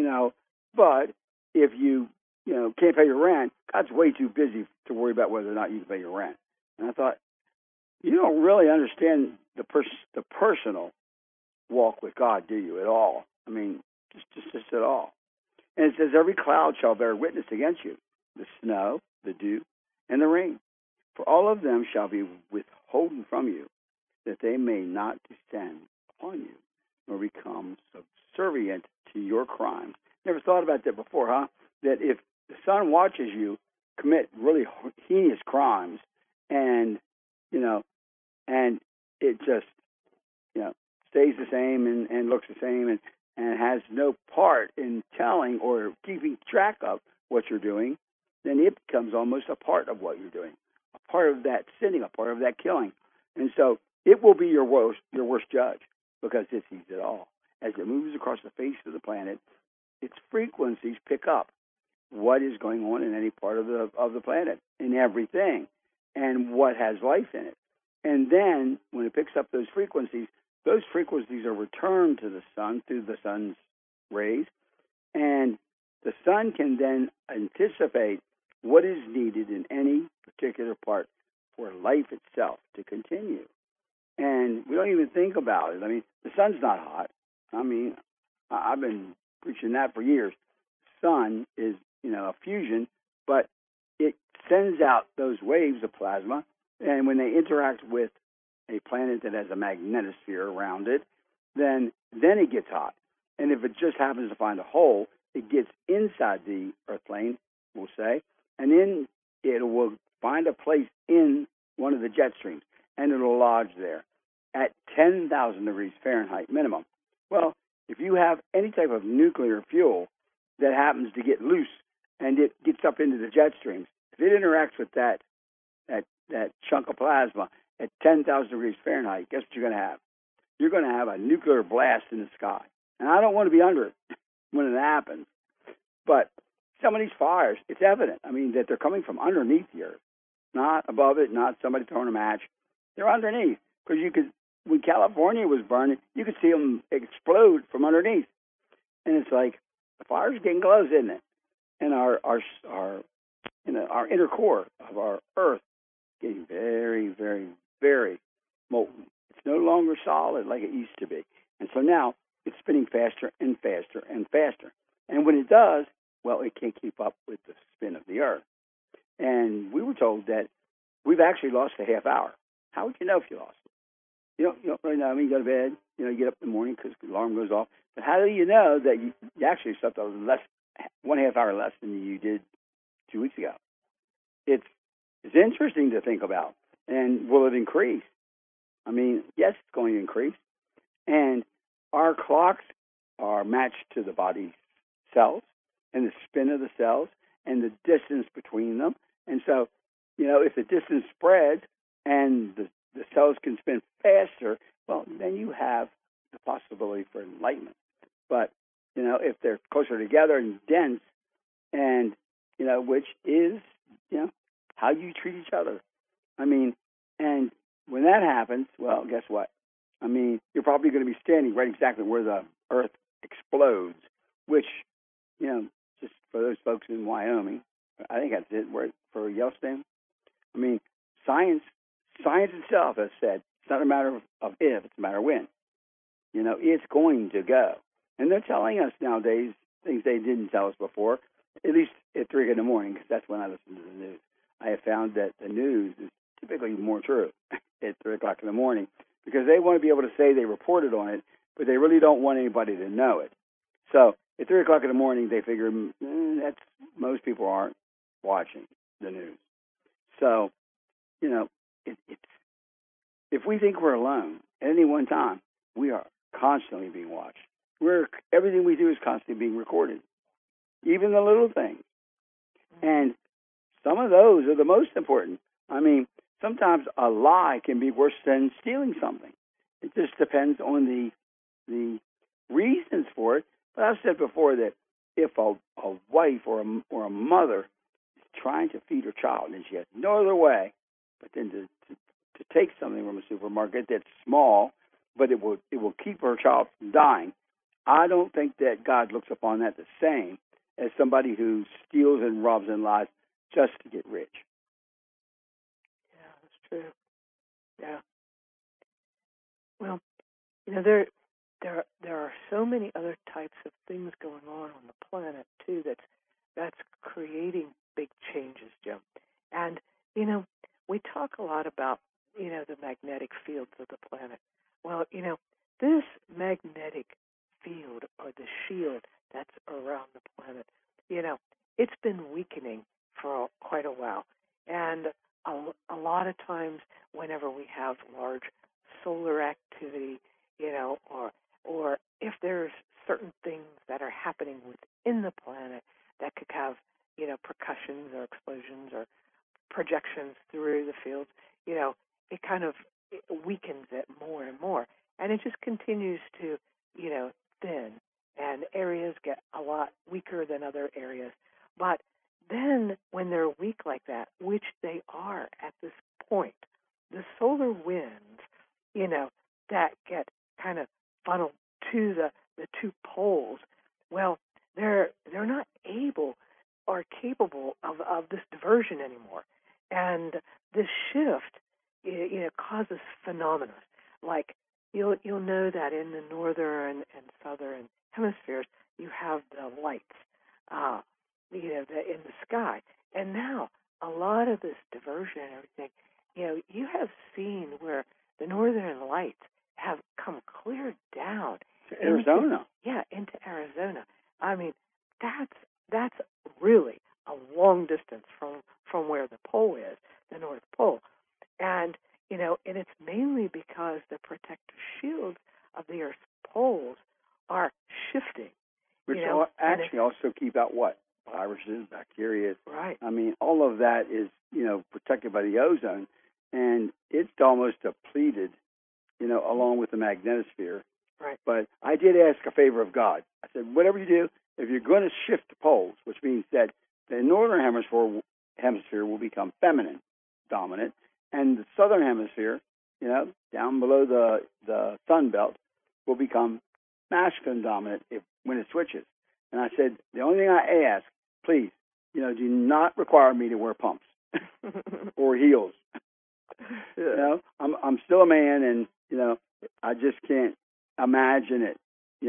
if you, can't pay your rent, God's way too busy to worry about whether or not you can pay your rent. And I thought, you don't really understand the personal walk with God, do you, at all? I mean, just at all. And it says, "Every cloud shall bear witness against you, the snow, the dew, and the rain. For all of them shall be withholden from you, that they may not descend upon you, nor become subservient to your crimes." Never thought about that before, huh? That if the sun watches you commit really heinous crimes, and and it just stays the same and looks the same and has no part in telling or keeping track of what you're doing, then it becomes almost a part of what you're doing, a part of that sinning, a part of that killing. And so it will be your worst judge, because it sees it all. As it moves across the face of the planet, its frequencies pick up what is going on in any part of the planet, in everything, and what has life in it. And then when it picks up those frequencies are returned to the sun through the sun's rays, and the sun can then anticipate what is needed in any particular part for life itself to continue. And we don't even think about it. I mean, the sun's not hot. I mean, I've been preaching that for years. Sun is, a fusion, but it sends out those waves of plasma, and when they interact with a planet that has a magnetosphere around it, then it gets hot. And if it just happens to find a hole, it gets inside the Earth plane, we'll say, and then it will find a place in one of the jet streams, and it'll lodge there at 10,000 degrees Fahrenheit minimum. Well, if you have any type of nuclear fuel that happens to get loose and it gets up into the jet streams, if it interacts with that chunk of plasma at 10,000 degrees Fahrenheit, guess what you're going to have? You're going to have a nuclear blast in the sky. And I don't want to be under it when it happens. But some of these fires, it's evident, that they're coming from underneath the Earth, not above it, not somebody throwing a match. They're underneath. Because when California was burning, you could see them explode from underneath. And it's like, the fire's getting close, isn't it? And our inner core of our Earth getting very, very, very molten. It's no longer solid like it used to be. And so now it's spinning faster and faster and faster. And when it does, well, it can't keep up with the spin of the Earth. And we were told that we've actually lost a half hour. How would you know if you lost it? You don't really know. You go to bed, you get up in the morning because the alarm goes off. But how do you know that you actually slept one half hour less than you did 2 weeks ago? It's interesting to think about. And will it increase? Yes, it's going to increase. And our clocks are matched to the body's cells and the spin of the cells and the distance between them. And so, if the distance spreads and the cells can spin faster, well, then you have the possibility for enlightenment. But, if they're closer together and dense, and, which is, how you treat each other. And when that happens, well, guess what? You're probably going to be standing right exactly where the Earth explodes, which, just for those folks in Wyoming, I think that's it, for Yellowstone. Science itself has said it's not a matter of if, it's a matter of when. It's going to go. And they're telling us nowadays things they didn't tell us before, at least at 3 in the morning, because that's when I listen to the news. I have found that the news is typically more true at 3 o'clock in the morning because they want to be able to say they reported on it, but they really don't want anybody to know it. So at 3 o'clock in the morning, they figure that's most people aren't watching the news. So, if we think we're alone at any one time, we are constantly being watched. Everything we do is constantly being recorded, even the little things. And some of those are the most important. Sometimes a lie can be worse than stealing something. It just depends on the reasons for it. But I've said before that if a wife or a mother is trying to feed her child and she has no other way but then to take something from a supermarket that's small, but it will keep her child from dying, I don't think that God looks upon that the same as somebody who steals and robs and lies just to get rich. Yeah, that's true. Yeah. Well, there are so many other types of things going on the planet too that's creating big changes, Jim. And we talk a lot about the magnetic fields of the planet. Well, this magnetic field or the shield that's around the planet, it's been weakening for quite a while. And a lot of times whenever we have large solar activity, or if there's certain things that are happening within the planet that could have, percussions or explosions or projections through the fields, it kind of weakens it more and more. And it just continues to, thin. And areas get a lot weaker than other areas. But then when they're weak like that, which they are at this point, the solar winds, that get kind of funneled to the two poles, well, they're not able or capable of this diversion anymore. And this shift, causes phenomena. Like you'll know that in the northern and southern hemispheres, you have the lights, in the sky. And now a lot of this diversion and everything, you have seen where the northern lights have come clear down to Arizona. Into Arizona. I mean, that's really a long distance from where the pole is, the North Pole. And, and it's mainly because the protective shields of the Earth's poles are shifting. Which actually also keep out what? Viruses, bacteria. Right. I mean, all of that is, protected by the ozone, and it's almost depleted, along with the magnetosphere. Right. But I did ask a favor of God. I said, whatever you do, if you're going to shift the poles, which means that the northern hemisphere will become feminine dominant, and the southern hemisphere, down below the sun belt, will become masculine dominant when it switches. And I said, the only thing I ask, please, do not require me to wear pumps or heels. I'm still a man, and I just can't imagine it,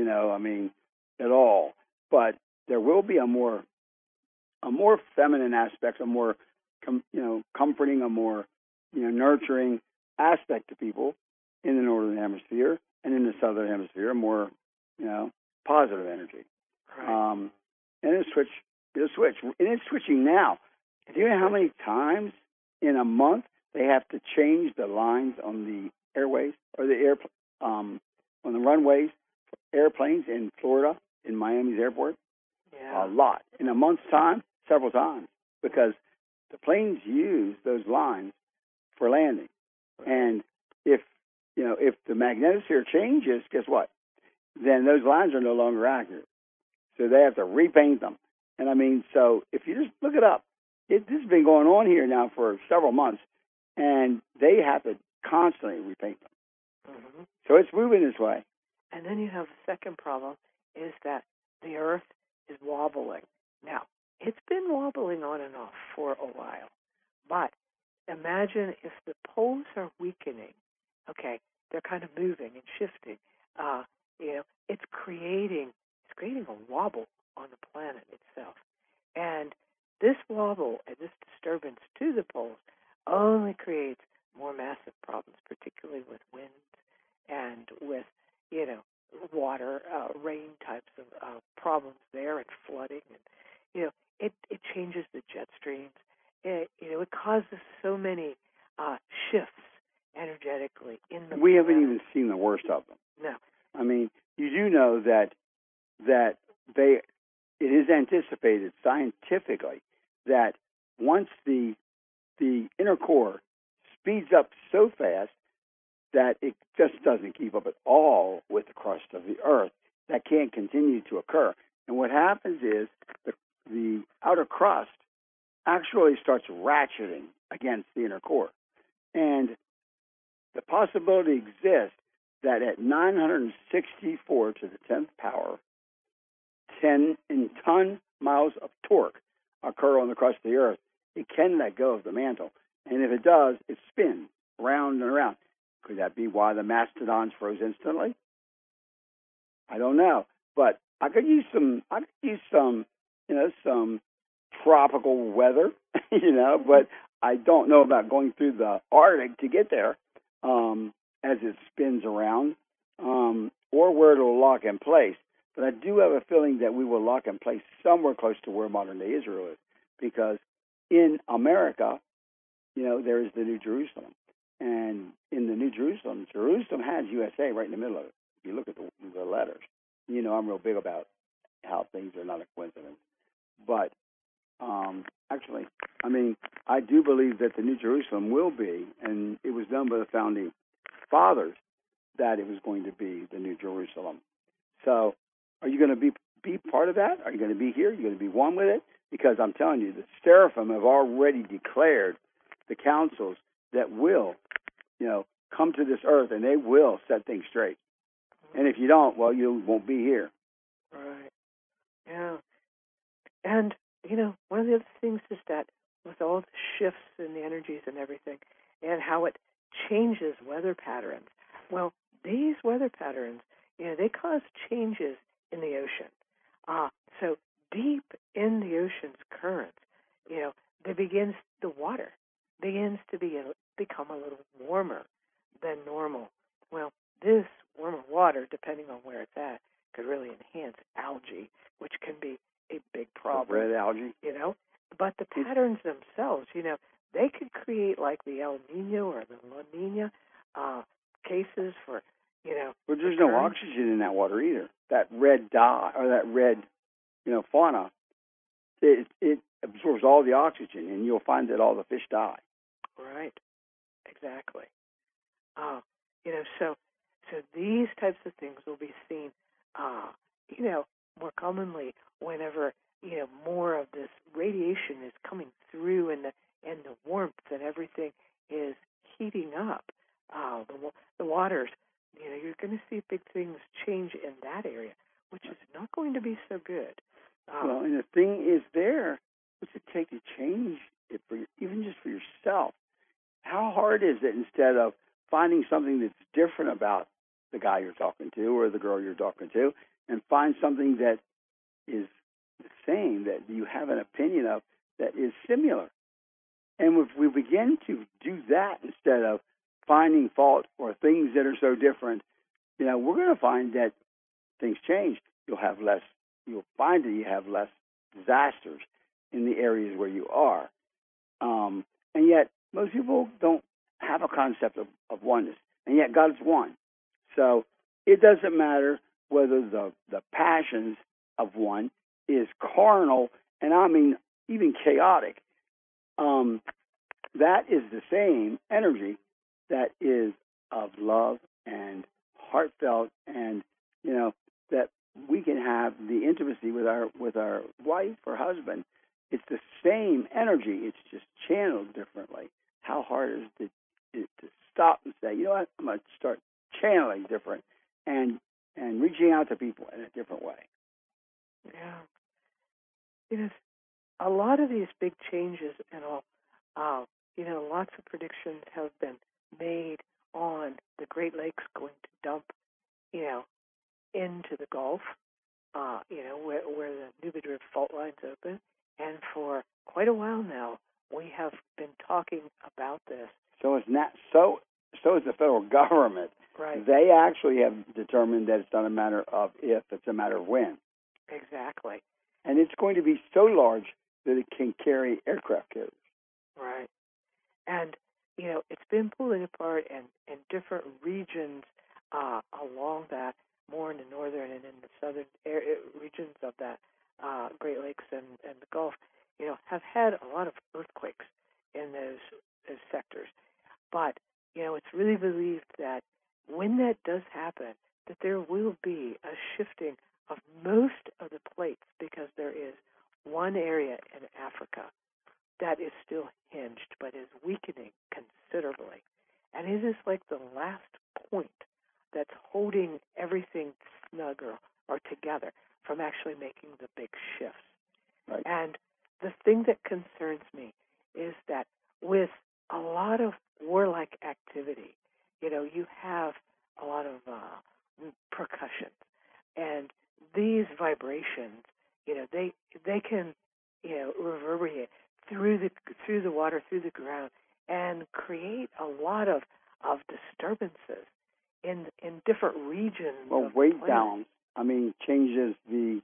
at all. But there will be a more feminine aspect, a more comforting, a more nurturing aspect to people in the northern hemisphere, and in the southern hemisphere, a more positive energy. Right. And it'll switch, and it's switching now. Do you know how many times in a month they have to change the lines on the airways or on the runways for airplanes in Florida, in Miami's airport? Yeah. A lot. In a month's time, several times, because the planes use those lines for landing. And if the magnetosphere changes, guess what? Then those lines are no longer accurate. So they have to repaint them. And I mean, so if you just look it up, this has been going on here now for several months, and they have to constantly repaint them. Mm-hmm. So it's moving this way. And then you have the second problem is that the Earth is wobbling. Now, it's been wobbling on and off for a while, but imagine if the poles are weakening. Okay, they're kind of moving and shifting. It's creating a wobble on the planet itself, and this wobble and this disturbance to the poles only creates more massive problems, particularly with winds and with water, rain types of problems there, and flooding, and it changes the jet streams. It causes so many shifts energetically in the. We haven't even seen the worst of them. No. I mean, you do know that it is anticipated scientifically that once the inner core speeds up so fast that it just doesn't keep up at all with the crust of the Earth, that can't continue to occur. And what happens is the outer crust actually starts ratcheting against the inner core. And the possibility exists that at 964 to the 10th power, 10 ton miles of torque occur on the crust of the Earth, it can let go of the mantle. And if it does, it spins round and around. Could that be why the mastodons froze instantly? I don't know. But I could use some some tropical weather, but I don't know about going through the Arctic to get there as it spins around, or where it'll lock in place. But I do have a feeling that we will lock in place somewhere close to where modern-day Israel is, because in America, there is the New Jerusalem. And in the New Jerusalem, Jerusalem has USA right in the middle of it. If you look at the letters, I'm real big about how things are not a coincidence. But actually, I do believe that the New Jerusalem will be, and it was done by the founding fathers, that it was going to be the New Jerusalem. So are you going to be part of that? Are you going to be here? Are you going to be one with it? Because I'm telling you, the seraphim have already declared the councils that will, come to this earth, and they will set things straight. And if you don't, well, you won't be here. Right. Yeah. And, one of the other things is that with all the shifts in the energies and everything, and how it changes weather patterns. Well, these weather patterns, they cause changes in the ocean. So deep in the ocean's currents, the water begins to become a little warmer than normal. Well, this warmer water, depending on where it's at, could really enhance algae, which can be a big problem. Red algae. But the patterns themselves, they could create like the El Nino or the La Nina cases for, But there's no oxygen in that water either. That red dye or that red, fauna, it absorbs all the oxygen, and you'll find that all the fish die. Right. Exactly. So these types of things will be seen, more commonly whenever more of this radiation is coming through, and the warmth and everything is heating up. The waters, you're going to see big things change in that area, which is not going to be so good. Well, and the thing is, what's it take to change it even just for yourself? How hard is it, instead of finding something that's different about the guy you're talking to or the girl you're talking to, and find something that is the same, that you have an opinion of, that is similar? And if we begin to do that instead of finding fault or things that are so different, we're going to find that things change. You'll find that you have less disasters in the areas where you are. And yet, most people don't have a concept of oneness. And yet, God is one. So it doesn't matter whether the passions of one is carnal, and I mean even chaotic. That is the same energy that is of love and heartfelt, and that we can have the intimacy with our wife or husband. It's the same energy. It's just channeled differently. How hard is it to stop and say, you know what, I'm going to start channeling different and reaching out to people in a different way. Yeah. A lot of these big changes and all, lots of predictions have been made on the Great Lakes going to dump, into the Gulf, where the New Madrid fault lines open. And for quite a while now, we have been talking about this. So it's not so is the federal government. Right. They actually have determined that it's not a matter of if, it's a matter of when. Exactly. And it's going to be so large that it can carry aircraft carriers. Right. And, it's been pulling apart in different regions along that, more in the northern and in the southern regions of that Great Lakes and the Gulf, have had a lot of earthquakes in those sectors. But, it's really believed that when that does happen, that there will be a shifting of most of the plates, because there is one area in Africa that is still hinged but is weakening considerably. And it is like the last point that's holding everything snug or together from actually making the big shifts. Right. And the thing that concerns me is that with a lot of warlike activity, you have a lot of percussion, and these vibrations, they can, reverberate through the water, through the ground, and create a lot of disturbances in different regions. Well, weight balance, changes the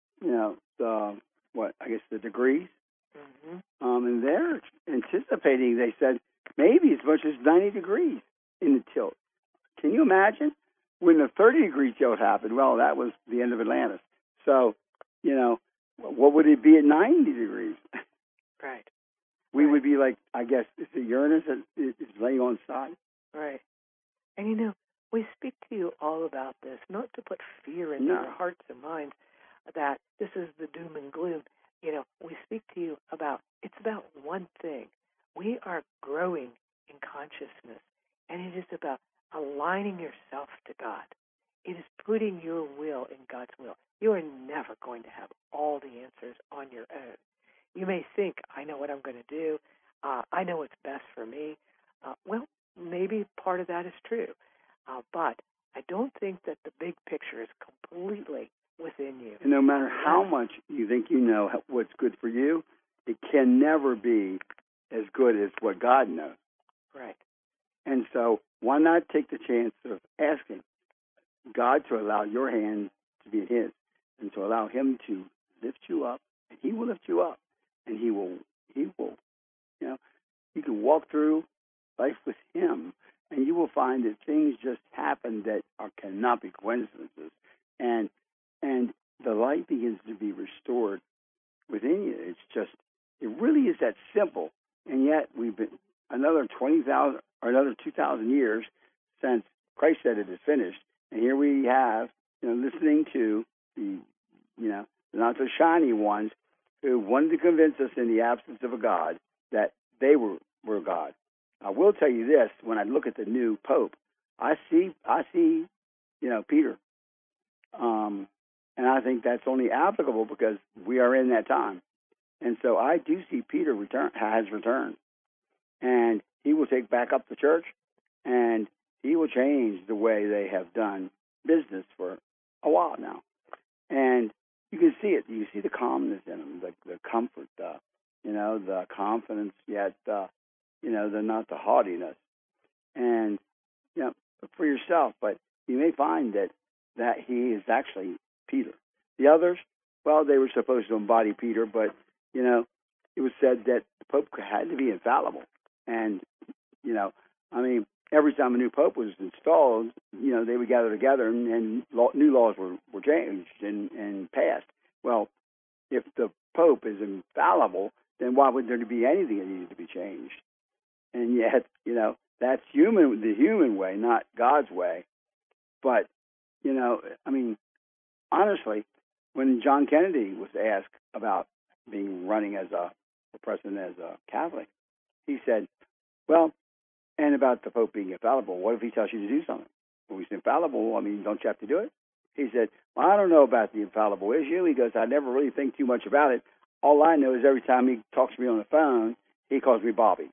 degrees. Mm-hmm. And they're anticipating, they said, maybe as much as 90 degrees in the tilt. Can you imagine? When the 30-degree tilt happened, well, that was the end of Atlantis. So, what would it be at 90 degrees? Right. We would be like, I guess, is it Uranus that is laying on its side? Right. And, we speak to you all about this, not to put fear into your hearts and minds that this is the doom and gloom. We speak to you about, it's about one thing. We are growing in consciousness, and it is about aligning yourself to God. It is putting your will in God's will. You are never going to have all the answers on your own. You may think, I know what I'm going to do. I know what's best for me. Well, maybe part of that is true. But I don't think that the big picture is completely within you. And no matter how much you think you know what's good for you, it can never be as good as what God knows. Right. And so why not take the chance of asking God to allow your hand to be in His and to allow Him to lift you up, and He will lift you up, and He will, you can walk through life with Him, and you will find that things just happen that cannot be coincidences, and the light begins to be restored within you. It's just, it really is that simple, and yet we've been another 20,000 or another 2,000 years since Christ said it is finished, and here we have, listening to the, not so shiny ones who wanted to convince us in the absence of a God that they were God. I will tell you this: when I look at the new Pope, I see, Peter, and I think that's only applicable because we are in that time, and so I do see Peter has returned, and he will take back up the church, and he will change the way they have done business for a while now, and you can see it. You see the calmness in them, the comfort, the confidence, yet not the haughtiness, and look for yourself. But you may find that he is actually Peter. The others, well, they were supposed to embody Peter, but it was said that the Pope had to be infallible, and every time a new Pope was installed, they would gather together and new laws were changed and passed. Well, if the Pope is infallible, then why would there be anything that needed to be changed? And yet, that's the human way, not God's way. But, honestly, when John Kennedy was asked about running as for president as a Catholic, he said, well, and about the Pope being infallible, what if he tells you to do something? Well, he's infallible. Don't you have to do it? He said, well, I don't know about the infallible issue. He goes, I never really think too much about it. All I know is every time he talks to me on the phone, he calls me Bobby.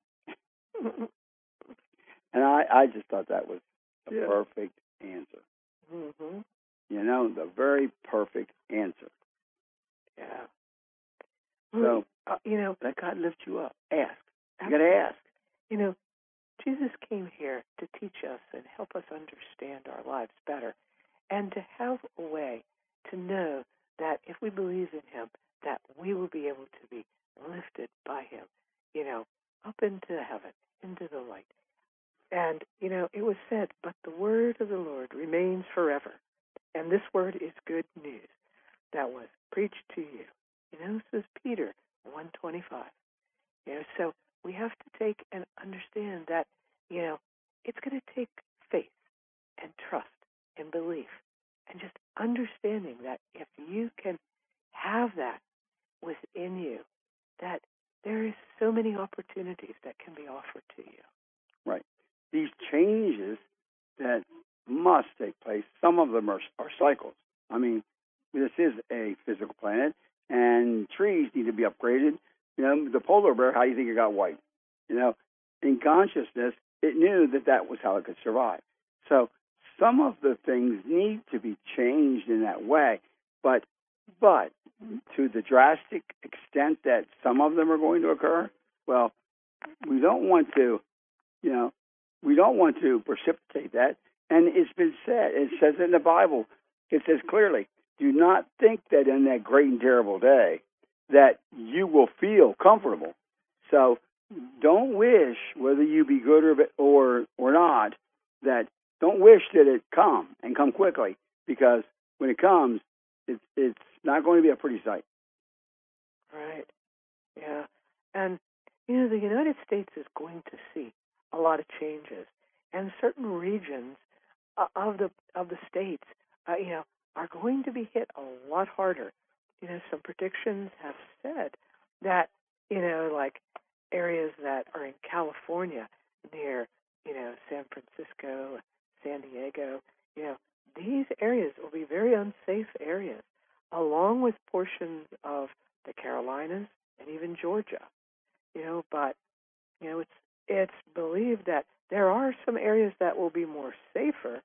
And I just thought that was the perfect answer. Mm-hmm. The very perfect answer. Yeah. So, let God lift you up. Ask. You got to ask. Jesus came here to teach us and help us understand our lives better, and to have a way to know that if we believe in Him, that we will be able to be lifted by Him, up into heaven, into the light. And, it was said, but the word of the Lord remains forever. And this word is good news that was preached to you. This is Peter 1:25. So we have to take and understand that, it's going to take faith and trust and belief and just understanding that if you can have that within you, that there is so many opportunities that can be offered to you. Right. These changes that must take place, some of them are cycles. This is a physical planet, and trees need to be upgraded. The polar bear, how do you think it got white? In consciousness, it knew that was how it could survive. So some of the things need to be changed in that way, but to the drastic extent that some of them are going to occur, well, we don't want to precipitate that. And it's been said, it says in the Bible, it says clearly, do not think that in that great and terrible day that you will feel comfortable. So don't wish, whether you be good or not, that don't wish that it come quickly, because when it comes, it's not going to be a pretty sight. Right. Yeah. And, the United States is going to see a lot of changes, and certain regions of the states, are going to be hit a lot harder. Some predictions have said that, like areas that are in California near, San Francisco, San Diego, these areas will be very unsafe areas, along with portions of the Carolinas and even Georgia. But it's believed that there are some areas that will be more safer.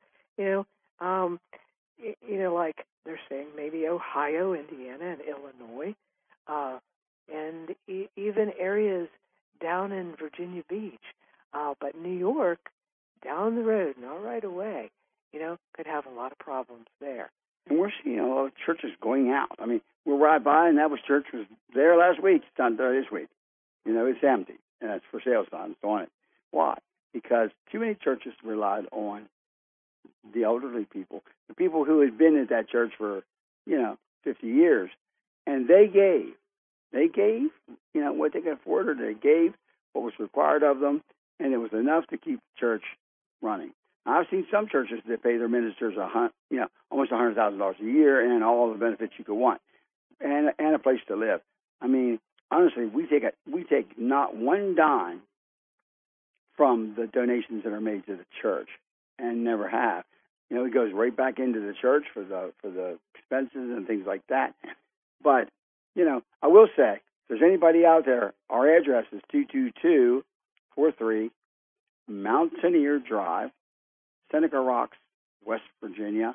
Like they're saying maybe Ohio, Indiana, and Illinois, and even areas down in Virginia Beach. But New York, down the road, not right away, could have a lot of problems there. And we're seeing a lot of churches going out. I mean, we'll ride by, and that church was there last week. It's not there this week. It's empty, and it's for sale signs on it. Why? Because too many churches relied on the elderly people, the people who had been at that church for, 50 years, and they gave, what they could afford, or they gave what was required of them, and it was enough to keep the church running. Now, I've seen some churches that pay their ministers almost $100,000 a year and all the benefits you could want, and a place to live. I mean, honestly, we take not one dime from the donations that are made to the church, and never have. It goes right back into the church for the expenses and things like that. But I will say, if there's anybody out there, our address is 22243 Mountaineer Drive, Seneca Rocks, West Virginia,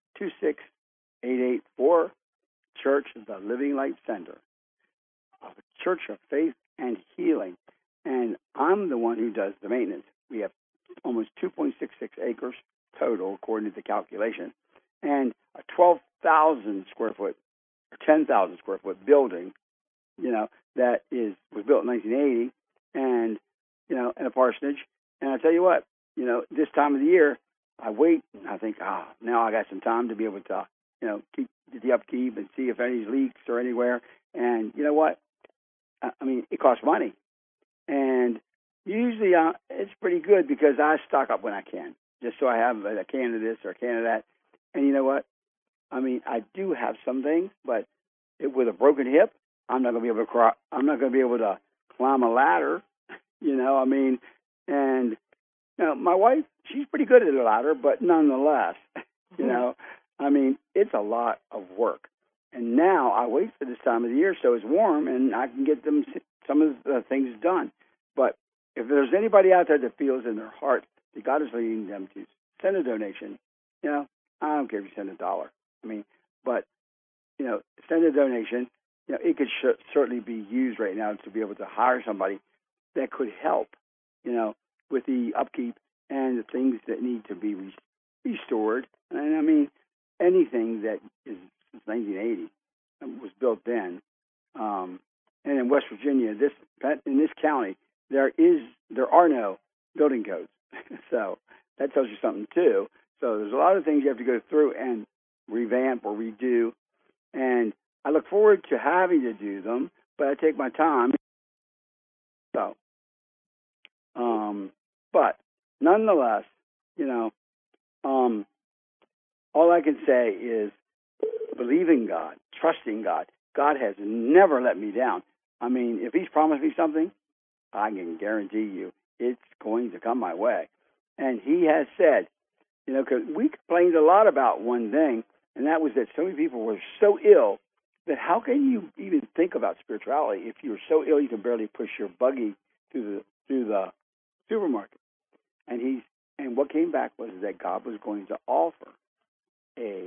26884. Church of the Living Light Center, a church of faith and healing. And I'm the one who does the maintenance. We have almost 2.66 acres total, according to the calculation, and a 12,000 square foot or 10,000 square foot building, that was built in 1980, and and a parsonage. And I tell you what, this time of the year, I wait and I think, now I got some time to be able to, keep the upkeep and see if any leaks or anywhere. And you know what? I mean, it costs money, and usually it's pretty good because I stock up when I can, just so I have a can of this or a can of that. And you know what? I mean, I do have some things, but with a broken hip, I'm not going to be able to I'm not going to be able to climb a ladder. I mean, and my wife, she's pretty good at a ladder, but nonetheless, I mean, it's a lot of work. And now I wait for this time of the year so it's warm and I can get them some of the things done. But if there's anybody out there that feels in their heart that God is leading them to send a donation, I don't care if you send $1. I mean, but, send a donation. It could certainly be used right now to be able to hire somebody that could help, with the upkeep and the things that need to be restored. And I mean, anything that is since 1980 was built then. And in West Virginia, in this county, there are no building codes. So that tells you something too. So there's a lot of things you have to go through and revamp or redo. And I look forward to having to do them, but I take my time. So, but nonetheless, all I can say is believe in God, trusting God. God has never let me down. I mean, if He's promised me something, I can guarantee you it's going to come my way. And He has said, because we complained a lot about one thing, and that was that so many people were so ill that how can you even think about spirituality if you're so ill you can barely push your buggy through the supermarket? And what came back was that God was going to offer a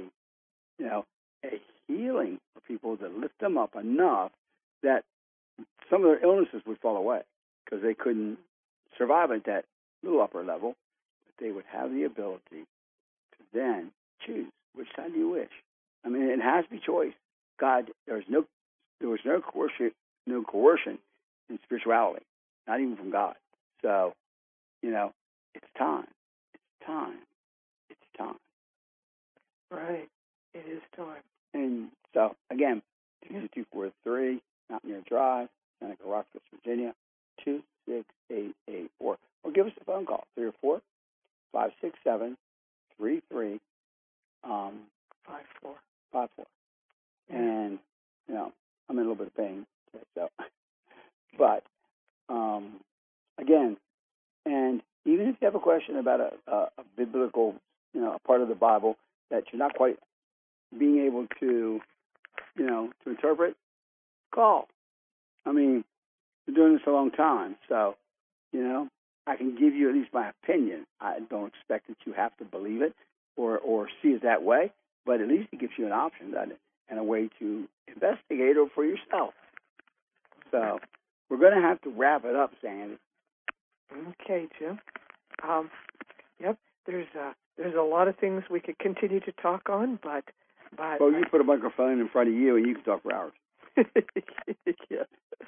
healing for people to lift them up enough that some of their illnesses would fall away because they couldn't survive at that little upper level. But they would have the ability to then choose which side do you wish. I mean, it has to be choice. God, there was no coercion in spirituality, not even from God. So, it's time. It's time. Right. It is time. And so, again, 22243 Mountaineer Drive, Seneca Rocks, West Virginia, 26884. Or give us a phone call, 304-567-3354. And, I'm in a little bit of pain. So, but, again, and even if you have a question about a biblical, a part of the Bible that you're not quite being able to, to interpret, call. I mean, been doing this a long time, so, you know, I can give you at least my opinion. I don't expect that you have to believe it or see it that way, but at least it gives you an option, doesn't it? And a way to investigate it for yourself. So we're going to have to wrap it up, Sandy. Okay, Jim. Yep. There's a lot of things we could continue to talk on, but well, you put a microphone in front of you and you can talk for hours. Yeah.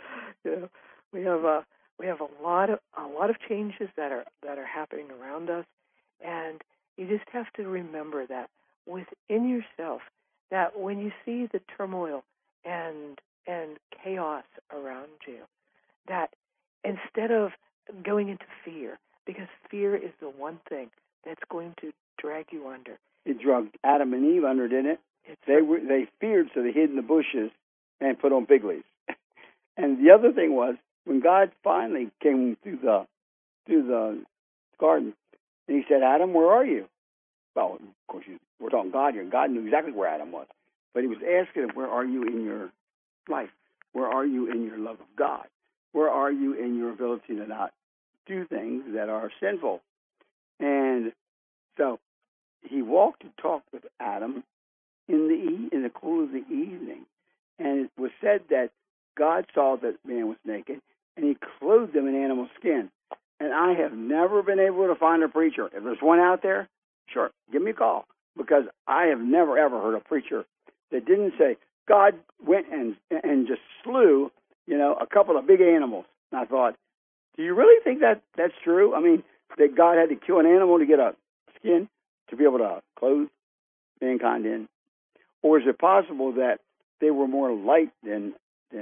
We have a lot of changes that are happening around us, and you just have to remember that within yourself, that when you see the turmoil and chaos around you, that instead of going into fear, because fear is the one thing that's going to drag you under. It dragged Adam and Eve under, didn't it? They feared, so they hid in the bushes and put on fig leaves. And the other thing was, when God finally came through the garden, and he said, Adam, where are you? Well, of course, we're talking God here. God knew exactly where Adam was. But he was asking him, where are you in your life? Where are you in your love of God? Where are you in your ability to not do things that are sinful? And so he walked and talked with Adam in the cool of the evening. And it was said that God saw that man was naked, and he clothed him in animal skin. And I have never been able to find a preacher. If there's one out there, sure, give me a call. Because I have never, ever heard a preacher that didn't say, God went and just slew, a couple of big animals. And I thought, do you really think that that's true? I mean, that God had to kill an animal to get a skin to be able to clothe mankind in? Or is it possible that they were more light than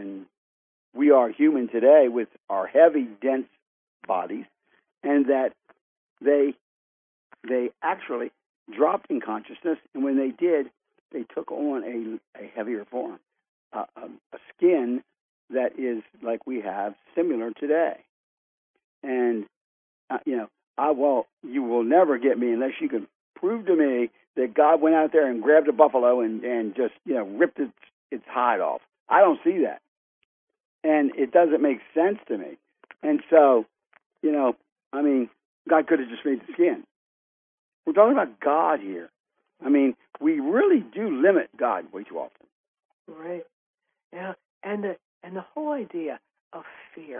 we are human today with our heavy, dense bodies, and that they actually dropped in consciousness, and when they did, they took on a heavier form, a skin that is like we have, similar today. And you will never get me unless you can prove to me that God went out there and grabbed a buffalo and just ripped its hide off. I don't see that, and it doesn't make sense to me. And so, God could have just made the skin. We're talking about God here. I mean, we really do limit God way too often. Right. Yeah. And the whole idea of fear,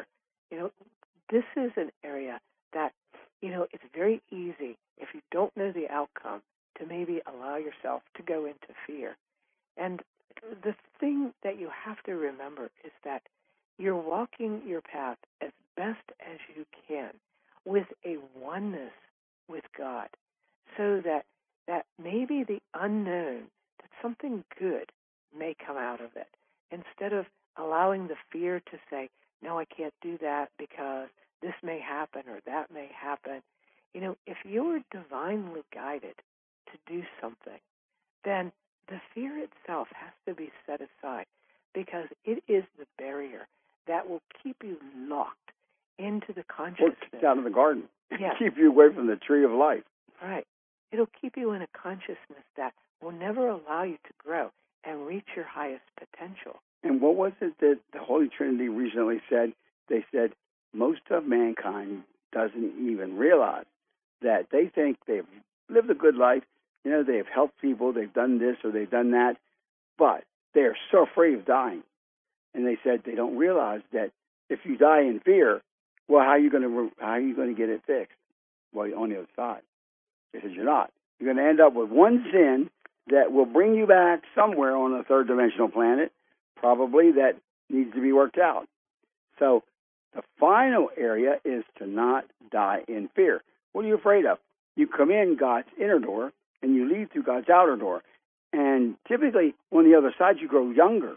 this is an area that, it's very easy, if you don't know the outcome, to maybe allow yourself to go into fear. And the thing that you have to remember is that you're walking your path as best as you can with a oneness with God, so that maybe the unknown, that something good may come out of it, instead of allowing the fear to say, no, I can't do that because this may happen or that may happen. If you're divinely guided to do something, then the fear itself has to be set aside, because it is the barrier that will keep you locked into the consciousness. Or out of the garden. Yes. Keep you away from the tree of life. Right. It'll keep you in a consciousness that will never allow you to grow and reach your highest potential. And what was it that the Holy Trinity recently said? They said most of mankind doesn't even realize that they think they've lived a good life. They've helped people, they've done this or they've done that, but they're so afraid of dying. And they said they don't realize that if you die in fear, well, how are you going to get it fixed? Well, on the other side. They said you're not. You're going to end up with one sin that will bring you back somewhere on a third dimensional planet, probably, that needs to be worked out. So the final area is to not die in fear. What are you afraid of? You come in God's inner door and you leave through God's outer door. And typically on the other side you grow younger.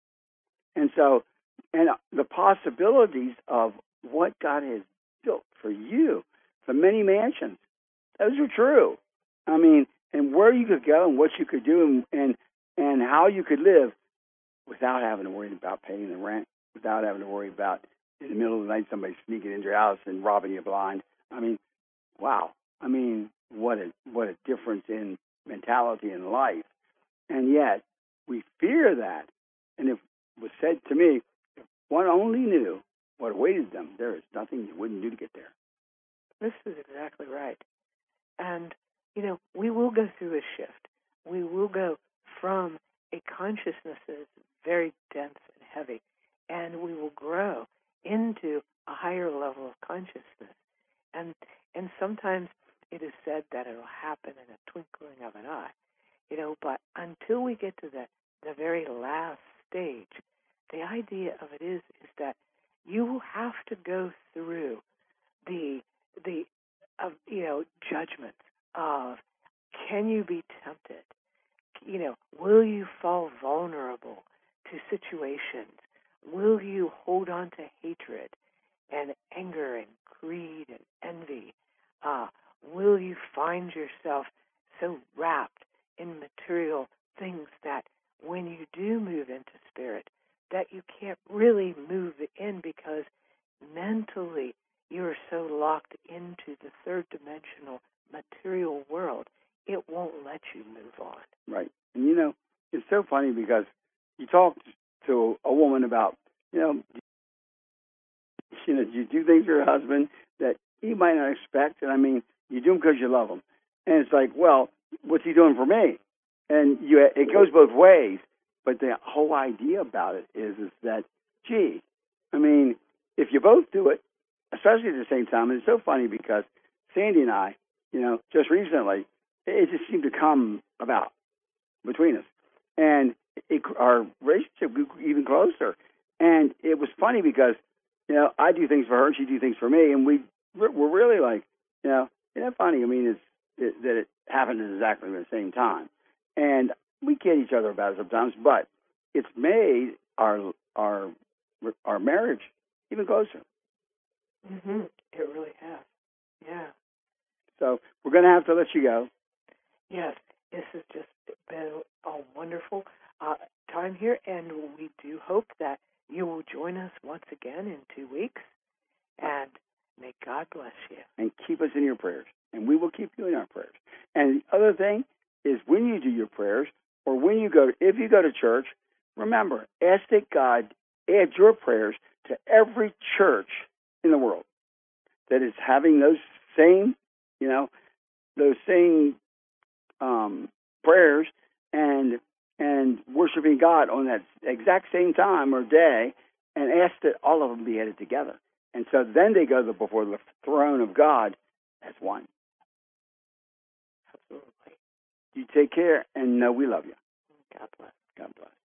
And so, and the possibilities of what God has built for you, the many mansions, those are true. I mean, and where you could go and what you could do and how you could live without having to worry about paying the rent, without having to worry about in the middle of the night somebody sneaking into your house and robbing you blind. I mean, wow. I mean, what a difference in mentality in life. And yet, we fear that. And it was said to me, if one only knew what awaited them. There is nothing you wouldn't do to get there. This is exactly right. And, we will go through a shift. We will go from a consciousness that is very dense and heavy, and we will grow into a higher level of consciousness. And sometimes it is said that it will happen in a twinkling of an eye, but until we get to the very last stage, the idea of it is that you will have to go through the judgment of, can you be tempted? Will you fall vulnerable to situations? Will you hold on to hatred and anger and greed and envy? Will you find yourself so wrapped in material things that when you do move into spirit, that you can't really move in because mentally you're so locked into the third dimensional material world, it won't let you move on. Right. And, it's so funny because you talk to a woman about, you do things for your husband that he might not expect. And, you do them because you love him. And it's like, well, what's he doing for me? And it goes both ways. But the whole idea about it is that, gee, if you both do it, especially at the same time, and it's so funny because Sandy and I, just recently, it just seemed to come about between us. And our relationship grew even closer. And it was funny because, I do things for her, she do things for me, and we're really like, isn't that funny? That it happened at exactly the same time. And we kid each other about it sometimes, but it's made our marriage even closer. Mm-hmm. It really has. Yeah. So we're going to have to let you go. Yes, this has just been a wonderful time here, and we do hope that you will join us once again in 2 weeks, and may God bless you. And keep us in your prayers, and we will keep you in our prayers. And the other thing is, when you do your prayers, or if you go to church, remember, ask that God add your prayers to every church in the world that is having those same prayers and worshiping God on that exact same time or day, and ask that all of them be added together. And so then they go before the throne of God as one. Absolutely. You take care, and know we love you. God bless. God bless.